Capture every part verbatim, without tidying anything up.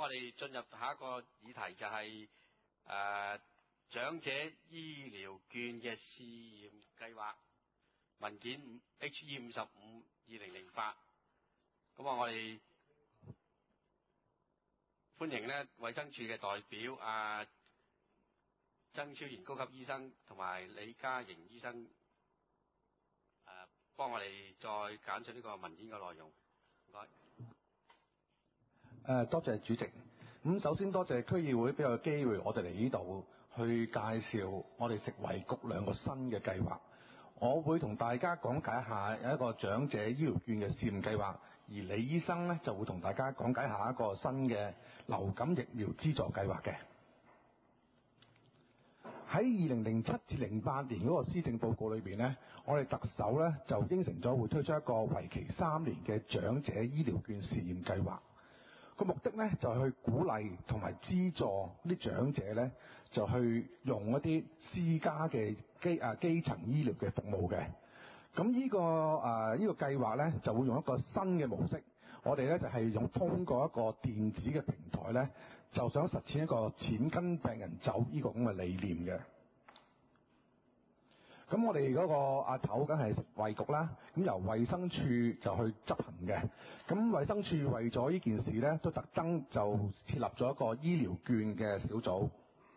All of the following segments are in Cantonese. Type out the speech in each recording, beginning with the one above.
我哋進入下一個議題就係、是、誒、呃、長者醫療券嘅試驗計劃文件 H E 五十五二零零八。咁啊，我哋歡迎咧衛生署嘅代表啊曾超賢高級醫生同埋李嘉瑩醫生誒、啊、幫我哋再簡述呢個文件嘅內容。唔該。 誒，多謝主席。咁首先多謝區議會俾我機會，我哋嚟呢度去介紹我哋食衞局兩個新嘅計劃。我會同大家講解一下有一個長者醫療券嘅試驗計劃，而李醫生呢就會同大家講解一下一個新嘅流感疫苗資助計劃嘅。喺二零零七至零八年嗰個施政報告裏邊呢，我哋特首呢就應承咗會推出一個為期三年嘅長者醫療券試驗計劃。個目的呢就係去鼓勵同埋資助啲長者呢，就去用一啲私家嘅基啊基層醫療嘅服務嘅。咁呢個啊呢個計劃呢，就會用一個新嘅模式，我哋呢就係用通過一個電子嘅平台呢，就想實踐一個錢跟病人走呢個咁嘅理念嘅。咁我哋嗰個阿頭梗係食衞局啦，咁由衛生署就去執行嘅。咁衛生署為咗呢件事呢，都特登就設立咗一個醫療券嘅小組。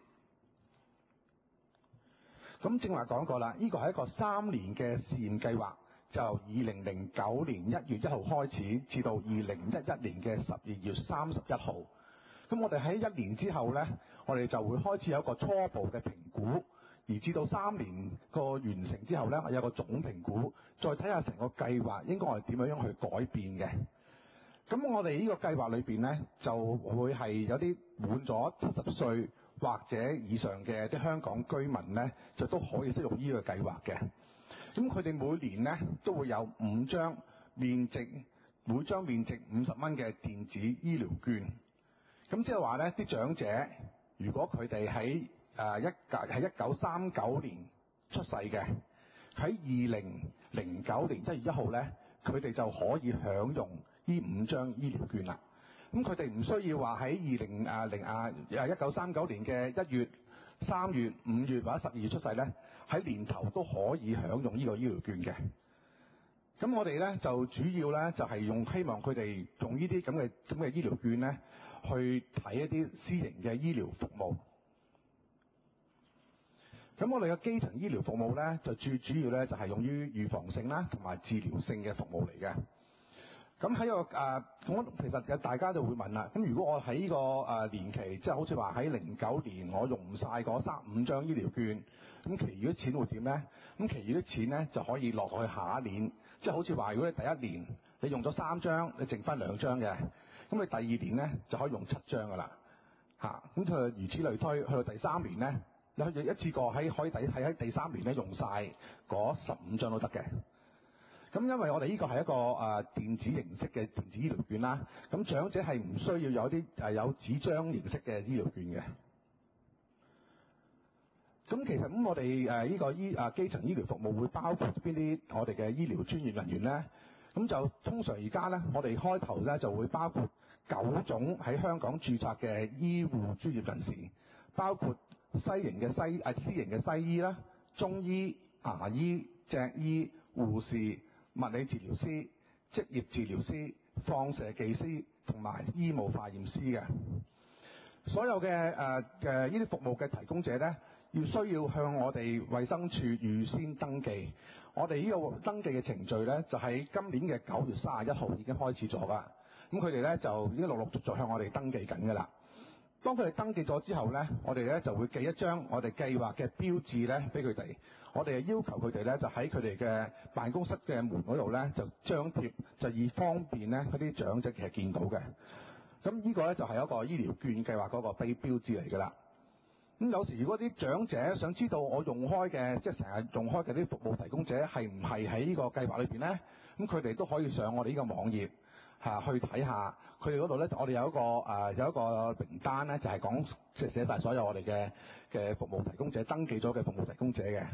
咁正話講過啦，呢個係一個三年嘅試驗計劃，就由二零零九年一月一號開始，至到二零一一年嘅十二月三十一號。咁我哋喺一年之後呢，我哋就會開始有一個初步嘅評估。而至到三年個完成之後呢，有個總評估，再睇下成個計劃應該係點樣去改變嘅。咁我哋呢個計劃裏邊呢，就會係有啲滿咗七十歲或者以上嘅啲香港居民呢，就都可以適用呢個計劃嘅。咁佢哋每年呢，都會有五張面值每張面值五十蚊嘅電子醫療券。咁即係話呢啲長者如果佢哋喺誒一係一九三九年出世嘅，喺二零零九年七月一號呢，佢哋就可以享用呢五張醫療券啦。咁佢哋唔需要話喺二零誒零啊誒一九三九年嘅一月、三月、五月或者十二月出世呢，喺年頭都可以享用呢個醫療券嘅。咁我哋呢，就主要呢，就係用希望佢哋用呢啲咁嘅咁嘅醫療券呢，去睇一啲私營嘅醫療服務。咁我哋嘅基層醫療服務呢，就最主要呢，就係用於預防性啦，同埋治療性嘅服務嚟嘅。咁喺個誒，咁、呃、其實大家就會問啦。咁如果我喺呢個誒年期，即係好似話喺零九年我用唔晒嗰三五張醫療券，咁其餘啲錢會點呢？咁其餘啲錢呢，就可以落去下一年，即係好似話如果你第一年你用咗三張，你剩翻兩張嘅，咁你第二年呢，就可以用七張噶啦，嚇。咁就如此類推，去到第三年呢。有一次過喺可以第喺喺第三年咧用晒嗰十五張都得嘅。咁因為我哋呢個係一個誒、呃、電子形式嘅電子醫療券啦，咁長者係唔需要有啲誒、呃、有紙張形式嘅醫療券嘅。咁其實咁我哋誒呢個醫誒基層醫療服務會包括邊啲我哋嘅醫療專業人員咧？咁就通常而家咧，我哋開頭咧就會包括九種喺香港註冊嘅醫護專業人士，包括西營嘅西誒私營嘅西醫啦、中醫、牙醫、脊醫、護士、物理治療師、職業治療師、放射技師同埋醫務化驗師嘅。所有嘅誒嘅呢啲服務嘅提供者咧，要需要向我哋衛生署預先登記。我哋呢個登記嘅程序咧，就喺今年嘅九月三十一號已經開始咗噶。咁佢哋咧就已經陸陸續續向我哋登記緊噶啦。當佢哋登記咗之後呢，我哋呢就會寄一張我哋計劃嘅標誌呢俾佢哋。我哋要求佢哋呢就喺佢哋嘅辦公室嘅門嗰度呢就張貼，就以方便呢嗰啲長者其實見到嘅。咁呢個呢就係一個醫療券計劃嗰個標標誌嚟㗎啦。咁有時如果啲長者想知道我用開嘅，即係成日用開嘅啲服務提供者係唔係喺呢個計劃裏邊呢？咁佢哋都可以上我哋呢個網頁。嚇、啊、去睇下佢哋嗰度咧，我哋有一個誒、呃、有一個名單咧，就係、是、講即係寫晒所有我哋嘅嘅服務提供者登記咗嘅服務提供者嘅。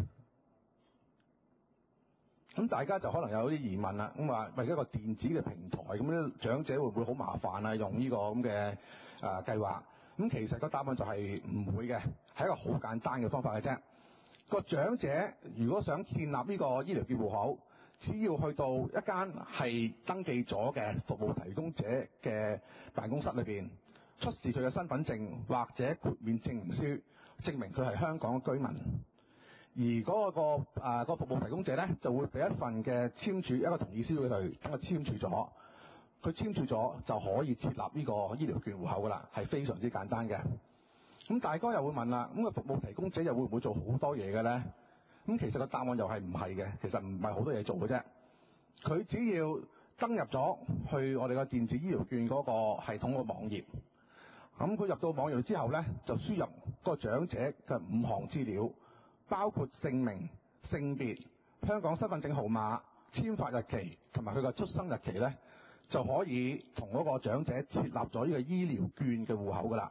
咁大家就可能有啲疑問啦，咁話為一個電子嘅平台，咁啲長者會唔會好麻煩啊？用呢個咁嘅誒計劃？咁其實個答案就係唔會嘅，係一個好簡單嘅方法嘅啫。個長者如果想建立呢個醫療券戶口，只要去到一間係登記咗嘅服務提供者嘅辦公室裏邊，出示佢嘅身份證或者豁免證明書，證明佢係香港嘅居民。而嗰、嗰個、呃嗰個服務提供者咧，就會俾一份嘅簽署一個同意書俾佢，等佢簽署咗，佢簽署咗就可以設立呢個醫療券戶口噶啦，係非常之簡單嘅。咁大家又會問啦，咁、個服務提供者又會唔會做好多嘢嘅咧？咁其實個答案又係唔係嘅，其實唔係好多嘢做嘅啫。佢只要登入咗去我哋個電子醫療券嗰個系統個網頁，咁佢入到網頁之後咧，就輸入個長者嘅五項資料，包括姓名、性別、香港身份證號碼、簽發日期同埋佢個出生日期咧，就可以同嗰個長者設立咗呢個醫療券嘅戶口噶啦。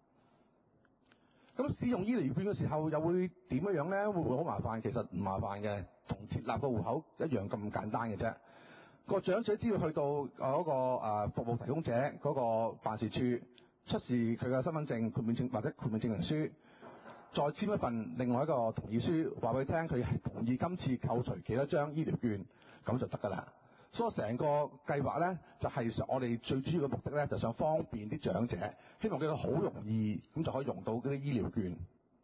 咁使用醫療券嘅時候又會點樣樣咧？會唔會好麻煩？其實唔麻煩嘅，同設立個戶口一樣咁簡單嘅啫。個長者只要去到嗰個誒服務提供者嗰個辦事處，出示佢嘅身份證、豁免證或者豁免證明書，再簽一份另外一個同意書，話俾佢聽佢係同意今次扣除幾多張醫療券，咁就得㗎啦。所以成個計劃咧，就係、是、我哋最主要嘅目的咧，就想方便啲長者，希望佢好容易咁就可以用到嗰啲醫療券。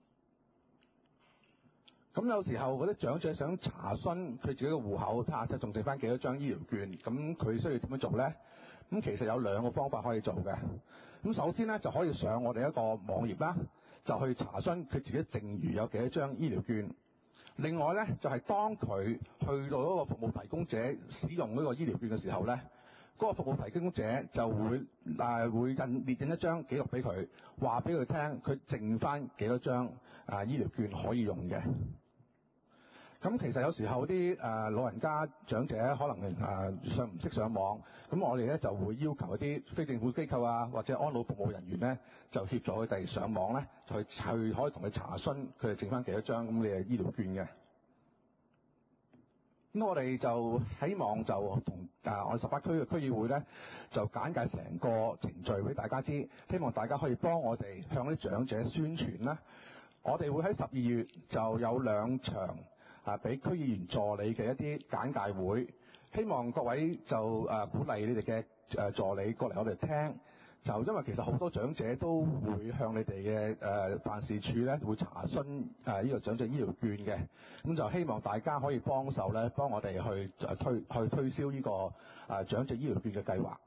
咁有時候嗰啲長者想查詢佢自己嘅戶口，睇下即係仲剩翻幾多張醫療券，咁佢需要點樣做咧？咁其實有兩個方法可以做嘅。咁首先咧，就可以上我哋一個網頁啦，就去查詢佢自己剩餘有幾多張醫療券。另外咧，就係、是、當佢去到嗰個服務提供者使用呢個醫療券嘅時候咧，嗰、那個服務提供者就會誒、呃、會印列印一張記錄俾佢，話俾佢聽佢剩翻幾多張啊醫療券可以用嘅。咁其實有時候啲誒、呃、老人家長者可能誒、呃、上唔識上網，咁我哋咧就會要求一啲非政府機構啊或者安老服務人員咧，就協助佢哋上網咧，去去可以同佢查詢佢哋剩翻幾多張咁嘅醫療券嘅。咁我哋就希望就同誒我哋十八區嘅區議會咧，就簡介成個程序俾大家知，希望大家可以幫我哋向啲長者宣傳啦。我哋會喺十二月就有兩場啊，俾區議員助理嘅一啲簡介會，希望各位就誒、啊、鼓勵你哋嘅誒助理過嚟我哋聽。就因為其實好多長者都會向你哋嘅誒辦事處咧，會查詢誒呢個長者醫療券嘅，咁就希望大家可以幫手咧，幫我哋去誒推去推銷呢個誒長者醫療券嘅計劃。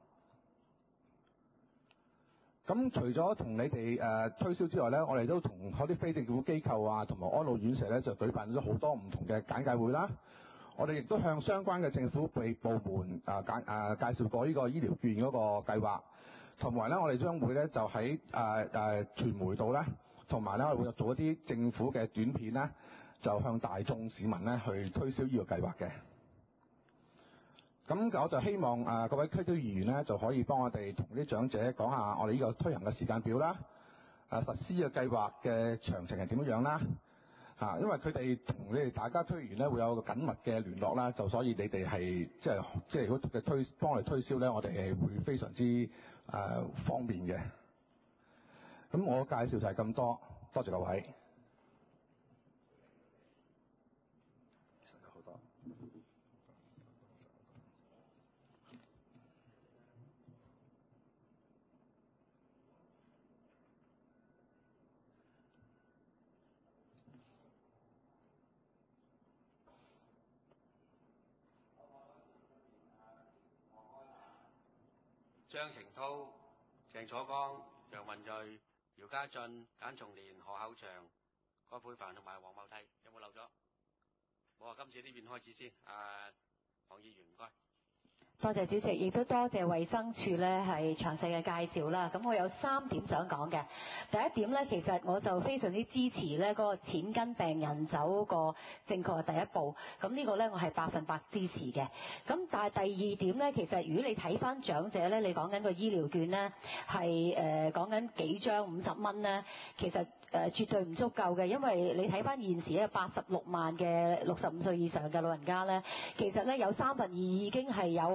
咁除咗同你哋誒推銷之外咧，我哋都同嗰啲非政府機構啊，同埋安老院舍咧，就舉辦咗好多唔同嘅簡介會啦。我哋亦都向相關嘅政府部部門啊介啊介紹過呢個醫療券嗰個計劃。同埋咧，我哋將會咧就喺誒誒傳媒度咧，同埋咧我哋會做一啲政府嘅短片咧，就向大眾市民咧去推銷呢個計劃嘅。咁我就希望誒、呃、各位區區議員咧就可以幫我哋同啲長者講下我哋呢個推行嘅時間表啦，誒、呃、實施嘅計劃嘅詳情係點樣啦嚇、啊，因為佢哋同你哋大家區議員咧會有個緊密嘅聯絡啦，就所以你哋係即係即係如果嘅推幫我哋推銷咧，我哋係會非常之誒、呃、方便嘅。咁我介紹就係咁多，多謝各位。好多。 張成濤、鄭楚光、楊文睿、姚家俊、簡松年、何厚祥、葛珮帆同埋黃茂悌，有冇漏咗？冇啊！今次呢邊開始先，啊，黃議員唔該。 多謝主席，亦都多謝衛生署咧係詳細嘅介紹啦。咁我有三點想講嘅。第一點咧，其實我就非常之支持咧嗰個錢跟病人走嗰個正確嘅第一步。咁呢個咧我係百分百支持嘅。咁但係第二點咧，其實如果你睇翻長者咧，你講緊個醫療券咧係誒講緊幾張五十蚊咧，其實誒、呃、絕對唔足夠嘅，因為你睇翻現時咧八十六萬嘅六十五歲以上嘅老人家咧，其實咧有三分二已經係有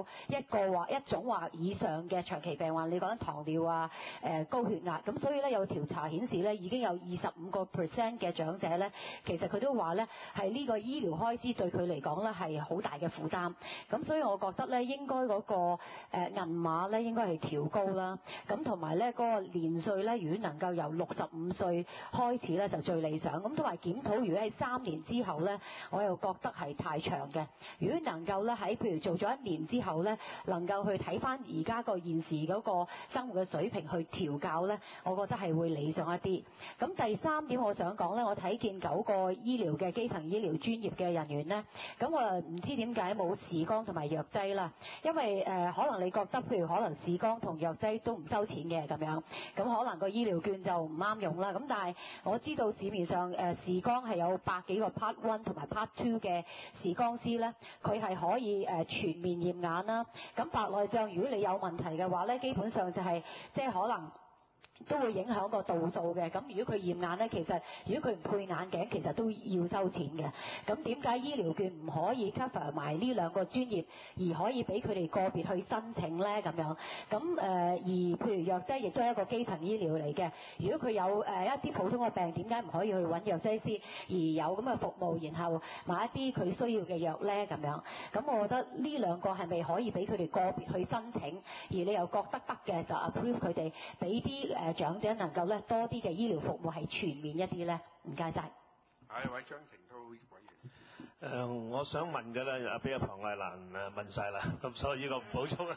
一個或一種或以上嘅長期病患，你講緊糖尿啊、誒、呃、高血壓，咁所以咧有調查顯示咧已經有二十五個 percent 嘅長者咧，其實佢都話咧係呢個醫療開支對佢嚟講咧係好大嘅負擔。咁所以我覺得咧應該嗰個誒銀碼咧應該係調高啦。咁同埋咧嗰個年歲咧，如果能夠由六十五歲開始咧就最理想。咁同埋檢討，如果喺三年之後咧，我又覺得係太長嘅。如果能夠咧喺譬如做咗一年之後咧，能夠去睇翻而家個現時嗰個生活嘅水平去調校咧，我覺得係會理想一啲。咁第三點我想講咧，我睇見九個醫療嘅基層醫療專業嘅人員咧，咁我唔知點解冇視光同埋藥劑啦，因為誒、呃、可能你覺得譬如可能視光同藥劑都唔收錢嘅咁樣，咁可能個醫療券就唔啱用啦。咁但係我知道市面上誒、呃、視光係有百幾個 Part One 同埋 Part Two 嘅視光師咧，佢係可以誒、呃、全面驗眼啦。咁白內障如果你有問題嘅話咧，基本上就係、是、即係可能都會影響個度數嘅。咁如果佢驗眼咧，其實如果佢唔配眼鏡，其實都要收錢嘅。咁點解醫療券唔可以 cover 埋呢兩個專業，而可以俾佢哋個別去申請咧？咁樣咁誒、呃，而譬如藥劑亦都係一個基層醫療嚟嘅。如果佢有誒、呃、一啲普通嘅病，點解唔可以去揾藥劑師而有咁嘅服務，然後買一啲佢需要嘅藥咧？咁樣咁，我覺得呢兩個係咪可以俾佢哋個別去申請，而你又覺得得嘅就 approve 佢哋，俾啲誒長者能夠咧多啲嘅醫療服務係全面一啲咧？唔該晒。 下一位張庭滔委員。 誒、呃，我想問嘅咧，阿俾阿龐愛蘭誒問晒啦，咁所以呢個唔補充啦。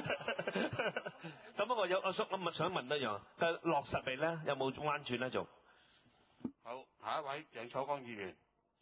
咁我有我想我咪想問一樣，但係落實嚟咧有冇彎轉咧做？ 好，下一位鄭楚光議員。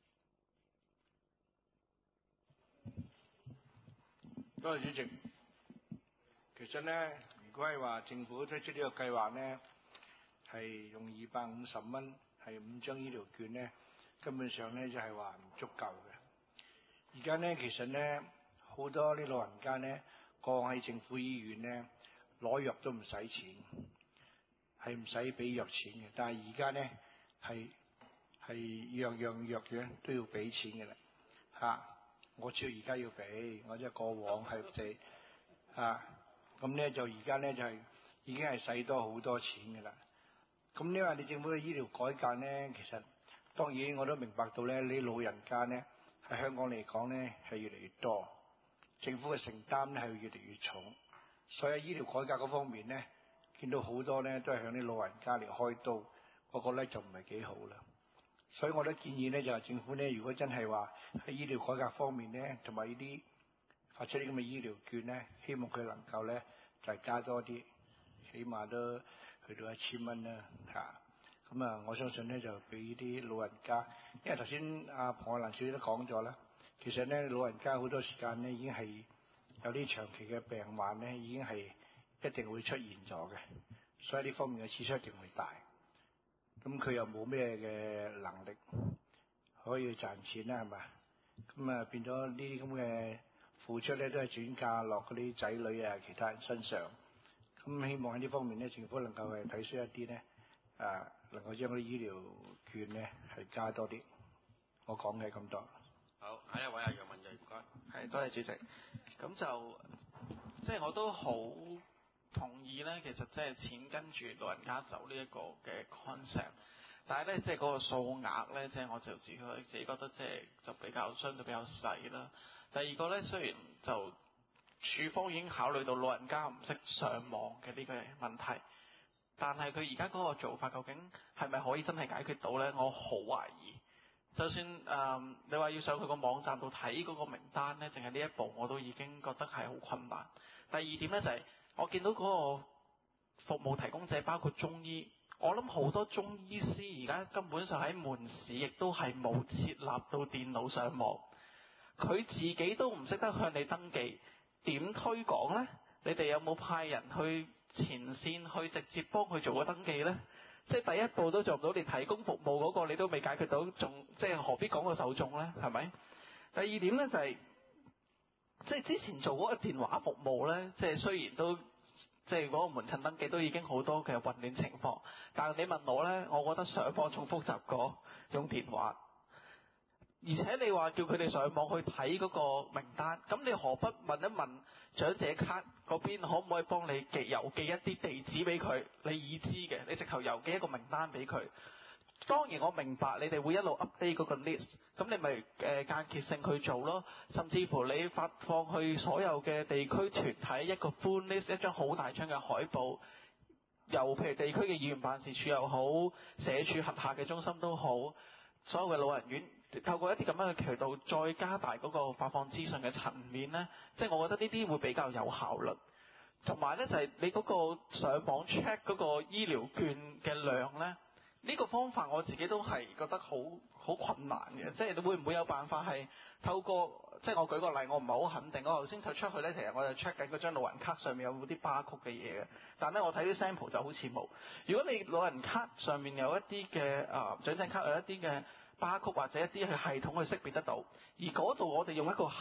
多謝主席。其實咧，如果係話政府推出呢個計劃咧，係用二百五十蚊係五張醫療券咧，根本上咧就係話唔足夠嘅。而家咧其實咧好多啲老人家咧，過喺政府醫院咧攞藥都唔使錢，係唔使俾藥錢嘅。但係而家咧係係樣樣藥樣都要俾錢嘅啦。嚇、啊！我知道而家要俾，我即係過往係借嚇。咁咧就而家咧就係、是、已經係使多好多錢嘅啦。咁因為你政府嘅醫療改革咧，其實當然我都明白到咧，你老人家咧喺香港嚟講咧係越嚟越多，政府嘅承擔咧係越嚟越重，所以醫療改革嗰方面咧，見到好多咧都係向啲老人家嚟開刀，嗰、那個咧就唔係幾好啦。所以我都建議咧就係、是、政府咧，如果真係話喺醫療改革方面咧，同埋呢啲發出啲咁嘅醫療券咧，希望佢能夠咧就係、是、加多啲，起碼都去到一千蚊啦嚇。咁啊，我相信咧就俾啲老人家，因為頭先阿龐愛蘭小姐都講咗啦，其實咧老人家好多時間咧已經係有啲長期嘅病患咧，已經係一定會出現咗嘅，所以呢方面嘅支出一定會大。咁佢又冇咩嘅能力可以賺錢啦，係咪？咁啊變咗呢啲咁嘅付出咧，都係轉嫁落嗰啲仔女啊、其他人身上。咁希望喺呢方面咧，政府能夠係睇出一啲咧，啊，能夠將嗰啲醫療券咧係加多啲。我講嘅咁多。 好，下一位阿楊文睿，唔該。 係，多謝主席。咁就即係我都好同意咧，其實即係錢跟住老人家走呢一個嘅 concept，但係咧即係嗰個數額咧，即係我就自己自己覺得即係就比較相對比較細啦。第二個咧，雖然就處方已經考慮到老人家唔識上網嘅呢個問題，但係佢而家嗰個做法究竟係咪可以真係解決到咧？我好懷疑。就算誒、呃、你話要上佢個網站度睇嗰個名單咧，淨係呢一步我都已經覺得係好困難。第二點咧就係、是、我見到嗰個服務提供者包括中醫，我諗好多中醫師而家根本上喺門市亦都係冇設立到電腦上網，佢自己都唔識得向你登記，點推廣呢？你哋有冇派人去前線去直接幫佢做個登記呢？即係第一步都做唔到，連提供服務嗰個你都未解決到，仲即係何必講個受眾呢？係咪？第二點呢，就係、是，即係之前做嗰個電話服務呢，即係雖然都即係嗰個門診登記都已經好多嘅混亂情況，但係你問我呢，我覺得上網仲複雜過用電話。 而且你話叫佢哋上網去睇嗰個名單，咁你何不問一問長者卡嗰邊可唔可以幫你寄郵寄一啲地址俾佢？你已知嘅，你直頭郵寄一個名單俾佢。當然我明白你哋會一路 update 嗰個 list， 咁你咪誒、呃、間歇性去做咯。甚至乎你發放去所有嘅地區團體一個 full list， 一張好大張嘅海報，由譬如地區嘅議員辦事處又好，社署轄下嘅中心都好，所有嘅老人院。透過一啲咁樣嘅渠道，再加大嗰個發放資訊嘅層面呢，即係我覺得呢啲會比較有效率。同埋呢，就係你嗰個上網 check 嗰個醫療券嘅量呢，呢個方法我自己都係覺得好好困難嘅。即係你會唔會有辦法係透過，即係我舉個例，我唔係好肯定。我頭先就出去呢，其實我就 check 緊嗰張老人卡上面有冇啲巴曲嘅嘢嘅，但呢，我睇啲 sample 就好似冇。如果你老人卡上面有一啲嘅啊長者卡有一啲嘅巴曲或者一啲嘅系統去識別得到，而嗰度我哋用一個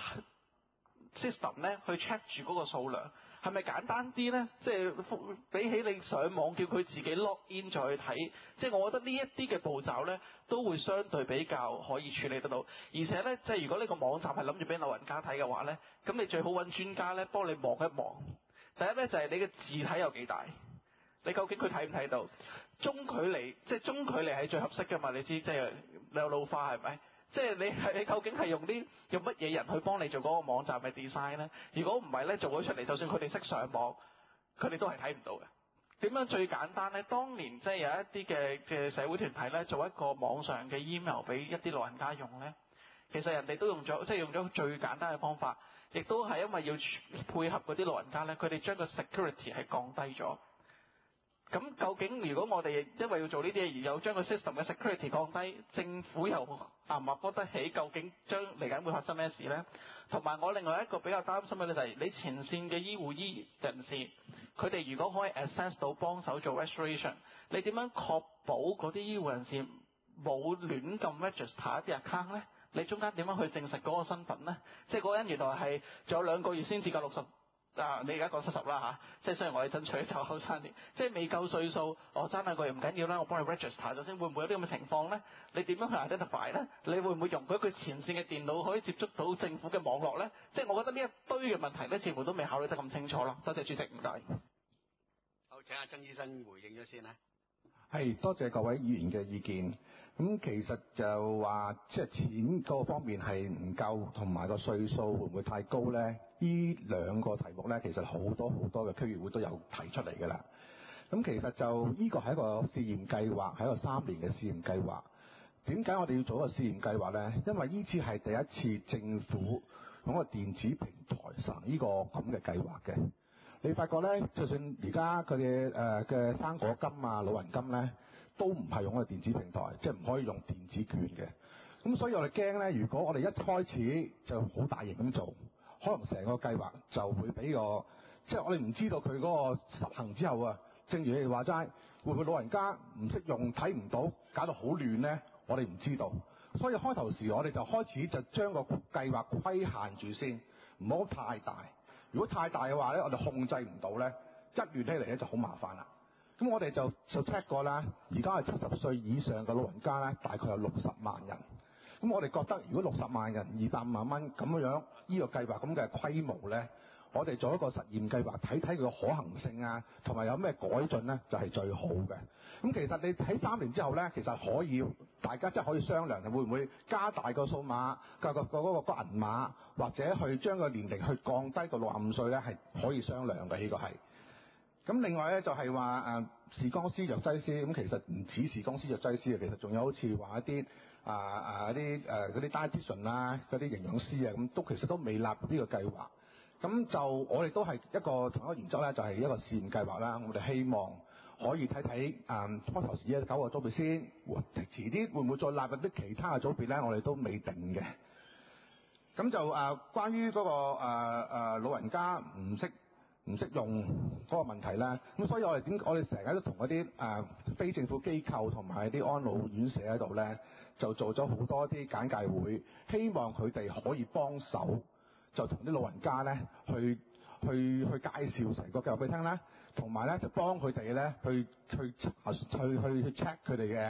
system 咧去 check 住嗰個數量，係咪簡單啲呢？即係比起你上網叫佢自己 log in 再去睇，即係我覺得呢一啲嘅步驟呢都會相對比較可以處理得到。而且呢，即係如果呢個網站係諗住俾老人家睇嘅話呢，咁你最好揾專家呢幫你望一望。第一呢，就係你嘅字體有幾大，你究竟佢睇唔睇到？中距離，即係中距離係最合適嘅嘛？你知即係你有老花係咪？即係你係你究竟係用啲用乜嘢人去幫你做嗰個網站嘅 design 呢？如果唔係呢，做咗出嚟，就算佢哋識上網，佢哋都係睇唔到嘅。點樣最簡單呢？當年即係有一啲嘅嘅社會團體呢，做一個網上嘅 email 俾一啲老人家用呢。其實人哋都用咗，即係用咗最簡單嘅方法，亦都係因為要配合嗰啲老人家呢，佢哋將個 security 係降低咗。咁究竟如果我哋因為要做呢啲嘢而有將個 system 嘅 security 降低，政府又啱唔啱幫得起？究竟將嚟緊會發生咩事呢？同埋我另外一個比較擔心嘅咧就係你前線嘅醫護醫人士，佢哋如果可以 access 到幫手做 restoration， 你點樣確保嗰啲醫護人士冇亂咁 register 一啲 account 呢？你中間點樣去證實嗰個身份呢？即係嗰個人原來係仲有兩個月先至夠六十。啊！你而家講七十啦嚇，即係雖然我哋爭取就後生啲，即係未夠歲數，我爭兩個月唔緊要啦，我幫你 register 咗先，會唔會有啲咁嘅情況呢？你點樣去 identify 呢？你會唔會容許佢前線嘅電腦可以接觸到政府嘅網絡呢？即係我覺得呢一堆嘅問題呢，似乎都未考慮得咁清楚咯。多謝主席，唔該。 好，請阿曾醫生回應咗先啦。 係，多謝各位議員嘅意見。咁其實就話即係錢嗰個方面係唔夠，同埋個歲數會唔會太高呢？呢兩個題目呢，其實好多好多嘅區議會都有提出嚟㗎啦。咁其實就呢個係一個試驗計劃，係一個三年嘅試驗計劃。點解我哋要做一個試驗計劃呢？因為呢次係第一次政府用個電子平台實行呢個咁嘅計劃嘅。你發覺咧，就算而家佢嘅誒嘅生果金啊、老人金咧，都唔係用個電子平台，即係唔可以用電子券嘅。咁所以我哋驚咧，如果我哋一開始就好大型咁做，可能成個計劃就會俾個，即係我哋唔知道佢嗰個實行之後啊，正如你哋話齋，會唔會老人家唔識用、睇唔到，搞到好亂咧？我哋唔知道。所以開頭時我哋就開始就將個計劃規限住先，唔好太大。如果太大嘅話咧，我哋控制唔到咧，一亂起嚟咧就好麻煩啦。咁我哋就就 check 過啦，而家係七十歲以上嘅老人家咧，大概有六十萬人。咁我哋覺得，如果六十萬人二百五萬蚊咁樣呢個計劃咁嘅規模咧，我哋做一個實驗計劃，睇睇佢嘅可行性啊，同埋有咩改進咧，就係最好嘅。咁其實你喺三年之後咧，其實可以大家真係可以商量嘅，會唔會加大個數碼個個個嗰個銀碼，或者去將個年齡去降低到六十五歲咧，係可以商量嘅。呢個係。咁另外咧就係話誒視光師、藥劑師，咁其實唔止視光師、藥劑師啊，其實仲有好似話一啲啊啊啲誒嗰啲 dietitian 啊、嗰啲營養師啊，咁都其實都未納入呢個計劃。咁就我哋都係一個同一個原則咧，就係一個試驗計劃啦。我哋希望可以睇睇誒開頭時嘅九個組別先，遲啲會唔會再納入啲其他嘅組別咧？我哋都未定嘅。咁就誒、呃、關於嗰、那個誒誒、呃呃、老人家唔識唔識用嗰個問題咧，咁所以我哋點我哋成日都同嗰啲誒非政府機構同埋啲安老院舍喺度咧，就做咗好多啲簡介會，希望佢哋可以幫手。就同啲老人家咧去去去介紹成個計劃俾佢聽啦，同埋咧就幫佢哋咧去去去去去 check 佢哋嘅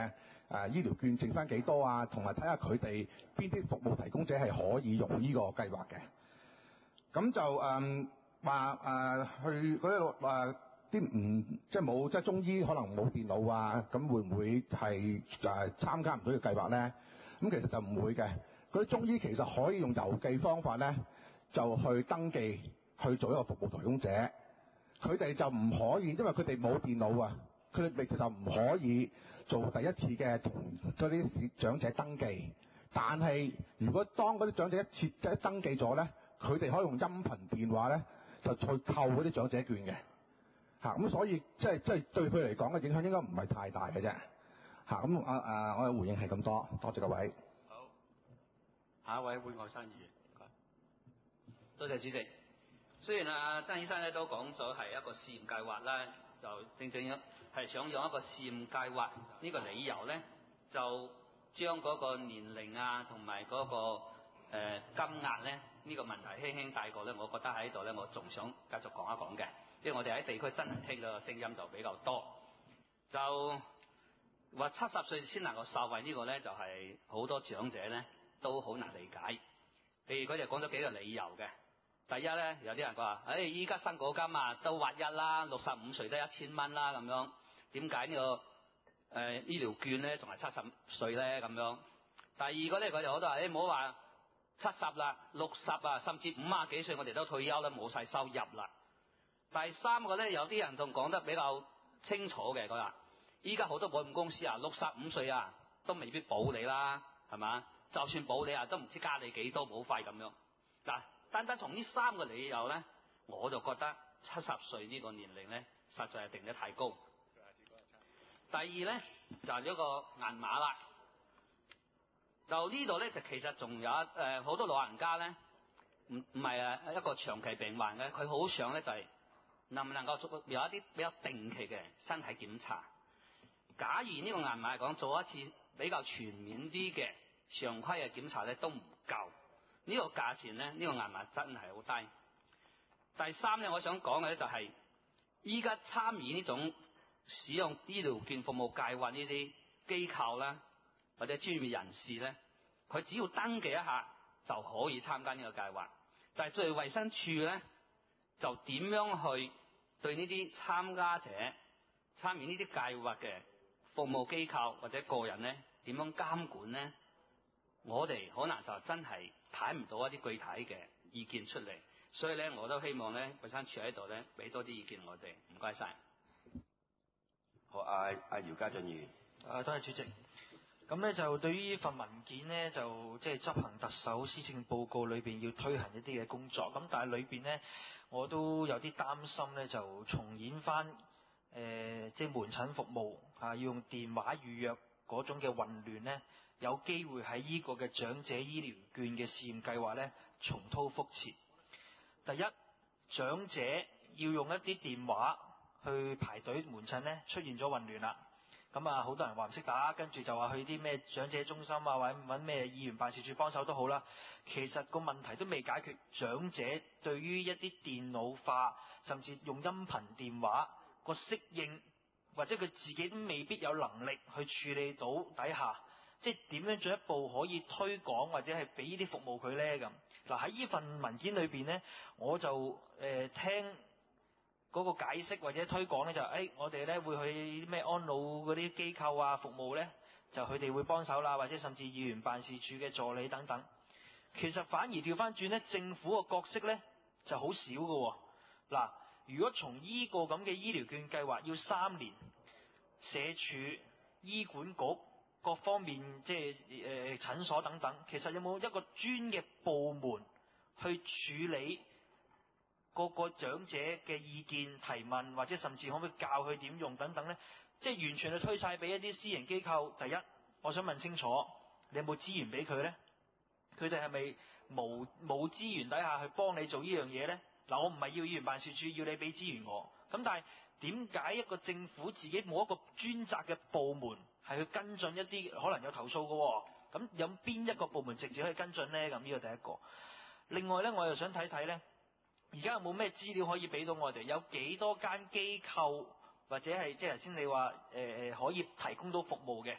誒醫療券剩翻幾多啊，同埋睇下佢哋邊啲服務提供者係可以用呢個計劃嘅。咁就誒話誒去嗰啲誒啲唔即係冇即係中醫可能冇電腦啊，咁會唔會係誒參加唔到呢個計劃咧？咁其實就唔會嘅。嗰啲中醫其實可以用郵寄方法咧，就去登記去做一個服務提供者。佢哋就唔可以，因為佢哋冇電腦啊，佢哋其實唔可以做第一次嘅同嗰啲長者登記。但係如果當嗰啲長者一次即係登記咗咧，佢哋可以用音頻電話咧就去扣嗰啲長者券嘅。嚇咁所以即係即係對佢嚟講嘅影響應該唔係太大嘅啫。嚇咁啊啊！我嘅回應係咁多，多謝各位。 好，下一位會外生議員，多謝主席。雖然啊曾醫生咧都講咗係一個試驗計劃啦，就正正係想用一個試驗計劃呢個理由咧，就將嗰個年齡啊同埋嗰個誒、呃、金額咧呢、呢個問題輕輕帶過咧，我覺得喺度咧我仲想繼續講一講嘅。因為我哋喺地區真係聽到嘅聲音就比較多，就話七十歲先能夠受惠呢個咧，就係好多長者咧都好難理解。譬如佢哋講咗幾個理由嘅。第一咧，有啲人話，誒依家新果金啊都劃一啦，六十五歲得一千蚊啦咁樣，點解呢個誒、呃、醫療券咧仲係七十歲咧咁樣？第二個咧，佢哋好多話，誒唔好話七十啦，六十啊，甚至五啊幾歲我哋都退休啦，冇晒收入啦。第三個咧，有啲人仲講得比較清楚嘅，佢話依家好多保險公司啊，六十五歲啊都未必保你啦，係嘛？就算保你啊，都唔知加你幾多保費咁樣。嗱，單單從呢三個理由咧，我就覺得七十歲呢個年齡咧，實在係定得太高。第二咧就係、是、一個銀碼啦，就呢度咧就其實仲有誒好、呃、多老人家咧，唔唔係誒一個長期病患嘅，佢好想咧就係、是。能唔能夠做有一啲比較定期嘅身體檢查？假如呢個銀碼嚟講，做一次比較全面啲嘅常規嘅檢查咧，都唔夠。呢、這個價錢咧，呢、這個銀碼真係好低。第三咧，我想講嘅咧就係、是，依家參與呢種使用醫療券服務計劃呢啲機構啦，或者專業人士咧，佢只要登記一下就可以參加呢個計劃。但係作為衛生署咧，就點樣去對呢啲參加者、參與呢啲計劃嘅服務機構或者個人咧，點樣監管咧？我哋可能就真係睇唔到一啲具體嘅意見出嚟，所以咧，我都希望咧，衛生署喺度咧，俾多啲意見我哋。唔該晒。 好，阿阿姚家俊議員。 啊，多謝主席。咁咧就對於呢份文件咧，就即係執行特首施政報告裏邊要推行一啲嘅工作。咁但係裏邊咧，我都有啲擔心咧，就重演翻誒即係門診服務嚇、啊，要用電話預約嗰種嘅混亂咧，有機會喺呢個嘅長者醫療券嘅試驗計劃咧重蹈覆轍。第一，長者要用一啲電話去排隊門診咧，出現咗混亂啦。咁啊，好多人話唔識打，跟住就話去啲咩長者中心啊，或者揾咩議員辦事處幫手都好啦。其實個問題都未解決，長者對於一啲電腦化，甚至用音頻電話個適應，或者佢自己都未必有能力去處理到底下，即係點樣進一步可以推廣或者係俾呢啲服務佢呢？咁嗱，喺呢份文件裏邊呢，我就誒、呃、聽。嗰個解釋或者推廣咧就係、哎，我哋咧會去咩安老嗰啲機構啊服務咧，就佢哋會幫手啦，或者甚至議員辦事處嘅助理等等。其實反而調翻轉咧，政府個角色咧就好少嘅喎。嗱，如果從依個咁嘅醫療券計劃要三年，社署、醫管局各方面即係誒診所等等，其實有冇一個專嘅部門去處理？個個長者嘅意見提問，或者甚至可唔可以教佢點用等等呢？即係完全係推晒俾一啲私營機構。第一，我想問清楚，你有冇資源俾佢呢？佢哋係咪無冇資源底下去幫你做呢樣嘢呢？嗱，我唔係要議員辦事處要你俾資源我，咁但係點解一個政府自己冇一個專責嘅部門係去跟進一啲可能有投訴嘅？咁有邊一個部門直接可以跟進呢？咁呢個第一個。另外呢，我又想睇睇呢。而家有冇咩資料可以俾到我哋？有幾多間機構或者係即係頭先你話誒誒可以提供到服務嘅？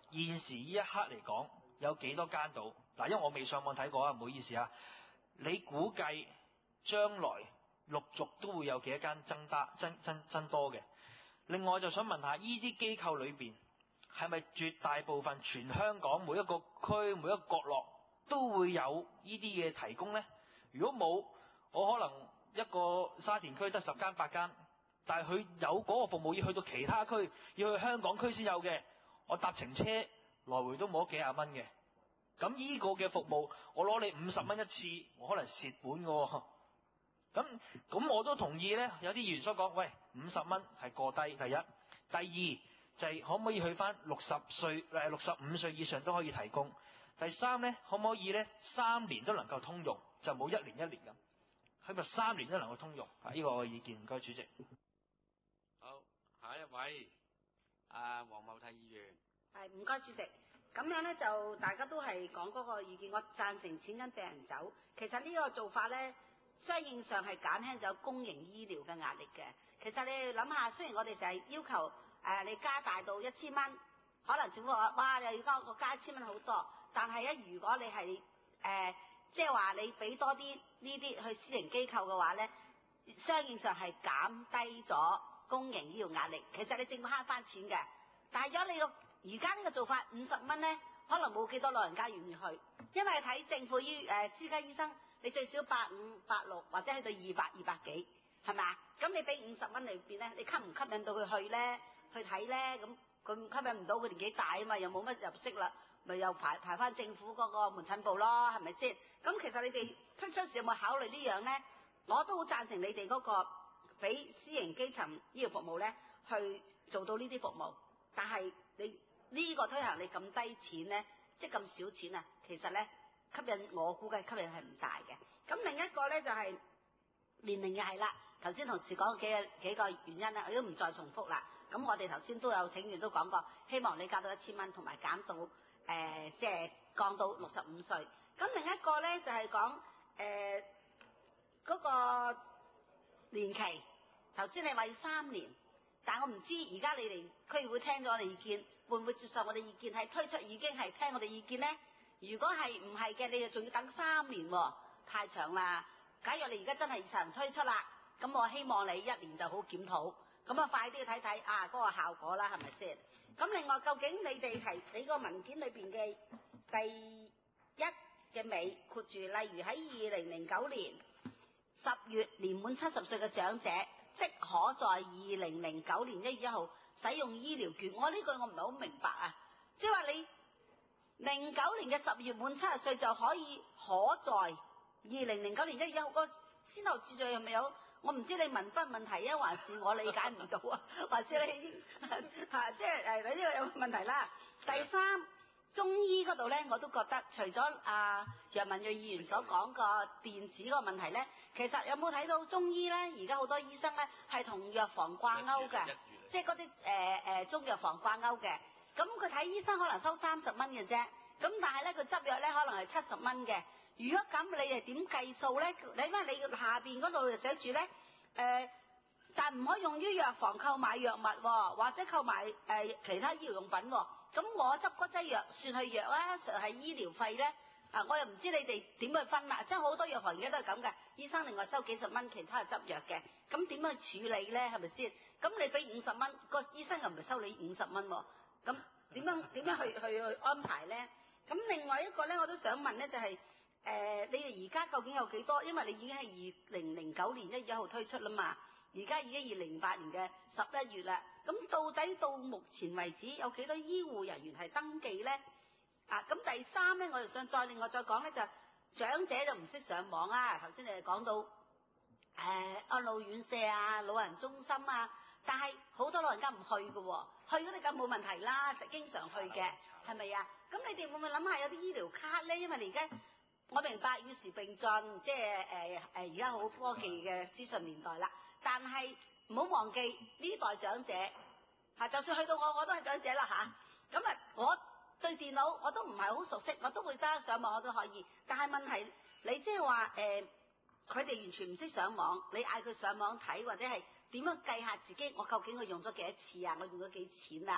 現時呢一刻嚟講有幾多間到？嗱，因為我未上網睇過啊，唔好意思啊。你估計將來陸續都會有幾多間增加增增增多嘅？另外就想問下，呢啲機構裏邊係咪絕大部分全香港每一個區每一個角落都會有呢啲嘢提供呢？如果冇，我可能一個沙田區得十間八間，但係佢有嗰個服務要去到其他區，要去香港區先有嘅，我搭程車來回都冇幾廿蚊嘅。咁呢個嘅服務，我攞你五十蚊一次，我可能蝕本嘅喎。咁咁我都同意呢，有啲議員所講，喂，五十蚊係過低。第一，第二就係、是、可唔可以去翻六十歲誒六十五歲以上都可以提供。第三呢，可唔可以呢？三年都能夠通用，就冇一年一年咁，係咪三年都能夠通用？啊，呢個我嘅意見，唔該主席。 好，下一位，阿黃茂泰議員。 係，唔該主席。咁樣咧就大家都係講嗰個意見，我贊成錢跟病人走。其實呢個做法咧，相應上係減輕咗公營醫療嘅壓力嘅。其實你諗下，雖然我哋就係要求誒、呃、你加大到一千蚊，可能政府話哇又要加個加一千蚊好多，但係咧如果你係誒即係話你俾多啲呢啲去私營機構嘅話咧，相應上係減低咗公營醫療壓力。其實你政府慳翻錢嘅，但係如果你個而家呢個做法五十蚊咧，可能冇幾多老人家願意去，因為睇政府醫誒、呃、私家醫生，你最少百五、百六或者去到二百、二百幾，係咪啊？咁你俾五十蚊裏邊咧，你吸唔吸引到佢去咧？去睇咧？咁佢吸引唔到，佢年紀大啊嘛，又冇乜入息啦，咪又排排翻政府嗰個門診部咯，係咪先？咁其實你哋推出時有冇考慮呢樣咧？我都好贊成你哋嗰個俾私營基層醫療服務咧，去做到呢啲服務，但係你。呢個推行你咁低錢呢，即係咁少錢啊，其實呢，吸引我估計吸引係唔大嘅。咁另一個呢，就係、是、年齡又係啦，頭先同事講幾個幾個原因啦，我都唔再重複啦。咁我哋頭先都有請願都講過，希望你加到一千蚊，同埋減到誒即係降到六十五歲。咁另一個呢，就係講誒嗰個年期，頭先你話要三年。但我唔知而家你哋區議會聽咗我哋意見，會唔會接受我哋意見？係推出已經係聽我哋意見呢？如果係唔係嘅，你哋仲要等三年喎，太長啦。假如你而家真係實行推出啦，咁我希望你一年就好檢討，咁啊快啲去睇睇啊嗰個效果啦，係咪先？咁另外，究竟你哋係你個文件裏邊嘅第一嘅尾括住，例如喺二零零九年十月年滿七十歲嘅長者，即可在二零零九年一月一號使用醫療券。我呢句我唔係好明白啊，即係話你零九年嘅十月滿七十歲就可以可在二零零九年一月一號，個先後次序係咪有？我唔知你文筆問題啊，還是我理解唔到啊？還是你嚇即係誒你呢個有問題啦。第三，中醫嗰度咧，我都覺得除咗阿楊文睿議員所講個電子嗰個問題咧，其實有冇睇到中醫咧？而家好多醫生咧係同藥房掛鈎嘅，即係嗰啲誒誒中藥房掛鈎嘅。咁佢睇醫生可能收三十蚊嘅啫，咁但係咧佢執藥咧可能係七十蚊嘅。如果咁你係點計數咧？你因為你下邊嗰度就寫住咧誒。呃但唔可以用於藥房購買藥物喎，或者購買誒、呃、其他醫療用品喎。咁我執嗰劑藥算係藥啊，算係醫療費咧？啊，我又唔知你哋點去分啦。即係好多藥房而家都係咁嘅，醫生另外收幾十蚊，其他係執藥嘅。咁點樣處理咧？係咪先？咁你俾五十蚊，個醫生又唔係收你五十蚊喎。咁點樣點樣去去去安排咧？咁另外一個咧，我都想問咧，就係、是、誒、呃、你哋而家究竟有幾多？因為你已經係二零零九年一月一號推出啦嘛。而家已經二零零八年嘅十一月啦，咁到底到目前為止有幾多醫護人員係登記呢？啊，咁第三呢，我就想再另外再講呢，就長者就唔識上網啊。頭先你哋講到誒、呃、安老院舍啊、老人中心啊，但係好多老人家唔去嘅喎，去嗰啲梗冇問題啦，經常去嘅，係咪啊？咁你哋會唔會諗下有啲醫療卡呢？因為你而家我明白與時並進，即係誒誒而家好科技嘅資訊年代啦。但係唔好忘記呢代長者嚇，就算去到我我都係長者啦嚇。咁啊，我對電腦我都唔係好熟悉，我都會得上網我都可以。但係問題你即係話誒，佢、呃、哋完全唔識上網，你嗌佢上網睇或者係點樣計下自己，我究竟佢用咗幾多次啊？我用咗幾錢啊？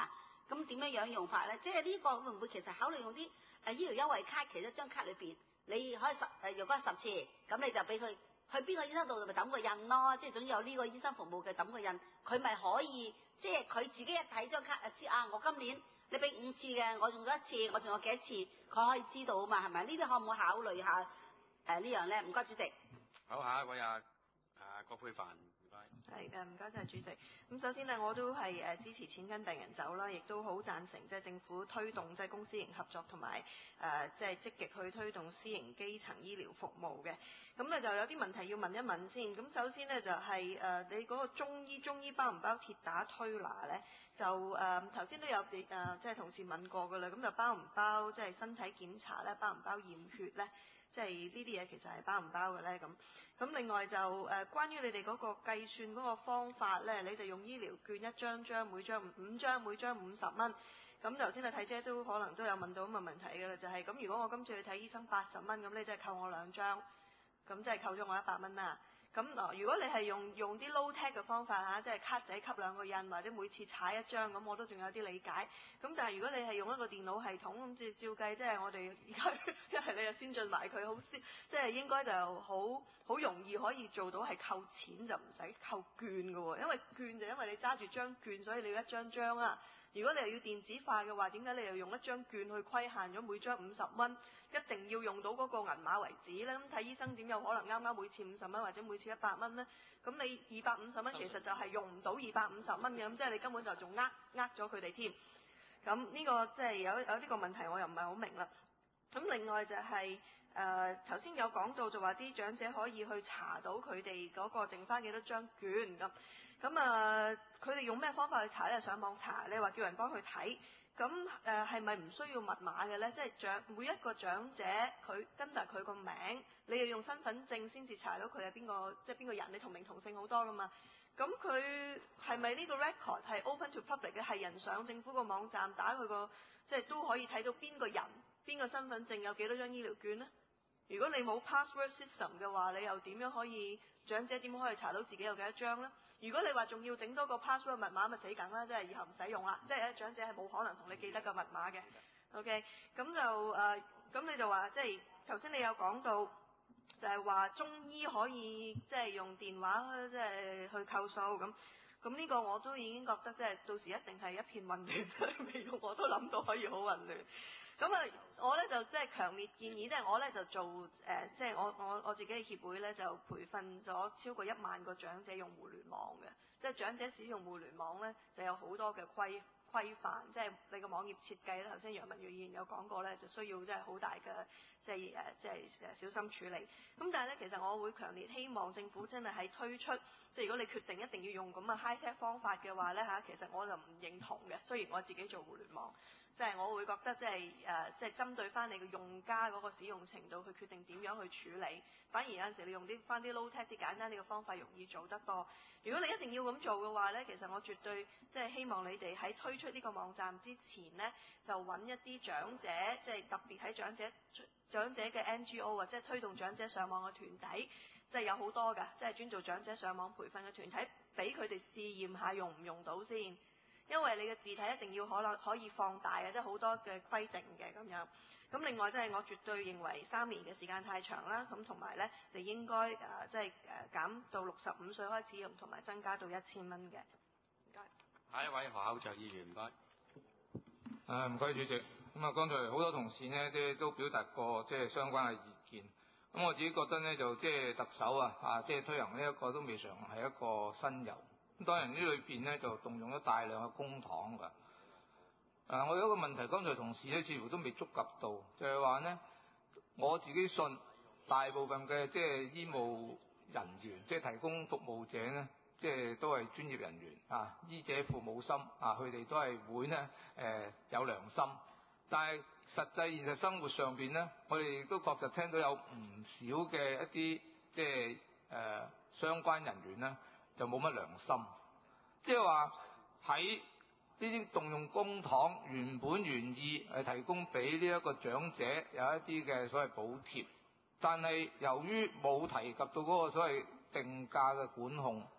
咁點樣樣用法咧？即係呢個會唔會其實考慮用啲誒醫療優惠卡？其實張卡裏邊你可以十誒用嗰十次，咁你就俾佢去邊個醫生度咪揼個印咯。即係總之有呢個醫生服務嘅揼個印，佢咪可以即係佢自己一睇張卡就知啊！我今年你俾五次嘅，我用咗一次，我仲有幾多次，佢可以知道啊嘛，係咪？呢啲可唔可以考慮下誒、呃、呢樣咧？唔該，主席。 好，下一位啊，啊葛珮帆。 係誒，唔該晒主席。咁首先咧，我都係誒支持錢跟病人走啦，亦都好贊成即係政府推動即係公私營合作，同埋誒即係積極去推動私營基層醫療服務嘅。咁咧就有啲問題要問一問先。咁首先咧就係、是、誒你嗰個中醫中醫包唔包鐵打推拿咧？就誒頭先都有誒即係同事問過㗎啦。咁就包唔包即係身體檢查咧？包唔包驗血咧？即係呢啲嘢其實係包唔包嘅咧？咁咁另外就誒、呃、關於你哋嗰個計算嗰個方法咧，你哋用醫療券一張張，每張五張，每張五十蚊。咁頭先啊睇姐都可能都有問到咁嘅問題嘅啦，就係、是、咁如果我今次去睇醫生八十蚊，咁你即係扣我兩張，咁即係扣咗我一百蚊啦。咁嗱，如果你係用用啲 low tech 嘅方法嚇，即係卡仔吸兩個印，或者每次踩一張，咁我都仲有啲理解。咁但係如果你係用一個電腦系統，咁照照計，即係我哋而家一係你又先進埋佢，好先，即係應該就好好容易可以做到係扣錢就唔使扣券嘅喎，因為券就因為你揸住張券，所以你要一張張啊。如果你又要電子化嘅話，點解你又用一張券去規限咗每張五十蚊，一定要用到嗰個銀碼為止呢？咁睇醫生點有可能啱啱每次五十蚊或者每次一百蚊呢？咁你二百五十蚊其實就係用唔到二百五十蚊嘅，咁即係你根本就仲呃呃咗佢哋添。咁呢個即係有有呢個問題，我又唔係好明啦。咁另外就係誒頭先有講到就話啲長者可以去查到佢哋嗰個剩翻幾多張券咁。咁啊，佢哋用咩方法去查咧？上網查，你話叫人幫佢睇，咁誒係咪唔需要密碼嘅咧？即係長每一個長者，佢跟住佢個名，你要用身份證先至查到佢係邊個，即係邊個人？你同名同姓好多噶嘛？咁佢係咪呢個 record 係 open to public 嘅？係人上政府個網站打佢個，即係都可以睇到邊個人、邊個身份證有幾多張醫療券呢？如果你冇 password system 嘅話，你又點樣可以長者點可以查到自己有幾多張呢？如果你話仲要整多個 password 密碼，咪死梗啦！即係以後唔使用啦，即係咧長者係冇可能同你記得個密碼嘅。OK，咁就誒，咁、呃、你就話即係頭先你有講到，就係話中醫可以即係用電話即係去扣數咁。咁呢個我都已經覺得即係到時一定係一片混亂，未用我都諗到可以好混亂。咁啊，我咧就即係強烈建議，即係我咧就做誒，即係我我我自己嘅協會咧就培訓咗超過一萬個長者用互聯網嘅，即係長者使用互聯網咧就有好多嘅規規範，即係你個網頁設計咧，頭先楊文睿議員有講過咧，就需要即係好大嘅即係誒即係小心處理。咁但係咧，其實我會強烈希望政府真係喺推出，即係如果你決定一定要用咁嘅 high tech 方法嘅話咧嚇，其實我就唔認同嘅。雖然我自己做互聯網。即係我會覺得即係誒，即係針對翻你嘅用家嗰個使用程度去決定點樣去處理。反而有陣時你用啲翻啲 low tech 啲簡單啲嘅方法容易做得多。如果你一定要咁做嘅話咧，其實我絕對即係希望你哋喺推出呢個網站之前咧，就揾一啲長者，即係特別喺長者長者嘅 N G O 或者推動長者上網嘅團體，即係有好多㗎，即係專做長者上網培訓嘅團體，俾佢哋試驗下用唔用到先。因為你嘅字體一定要可能可以放大嘅，即係好多嘅規定嘅咁樣。咁另外即係我絕對認為三年嘅時間太長啦，咁同埋咧就應該誒即係誒減到六十五歲開始用，同埋增加到一千蚊嘅。唔該。 下一位何厚祥議員，唔該。 誒唔該主席。咁啊，剛才好多同事呢，即係都表達過即係相關嘅意見。咁我自己覺得呢，就即係特首啊啊，即係推行呢一個都未嘗係一個新猷。咁當然呢裏邊咧就動用咗大量嘅公帑㗎。誒，我有一個問題，剛才同事咧似乎都未觸及到，就係話咧，我自己信大部分嘅即係醫務人員，即係提供服務者咧，即係都係專業人員啊，醫者父母心啊，佢哋都係會咧誒有良心。但係實際現實生活上邊咧，我哋亦都確實聽到有唔少嘅一啲即係誒相關人員咧。就冇乜良心，即係話喺呢啲動用公帑原本原意係提供俾呢一個長者有一啲嘅所謂補貼，但係由於冇提及到嗰個所謂定價嘅管控，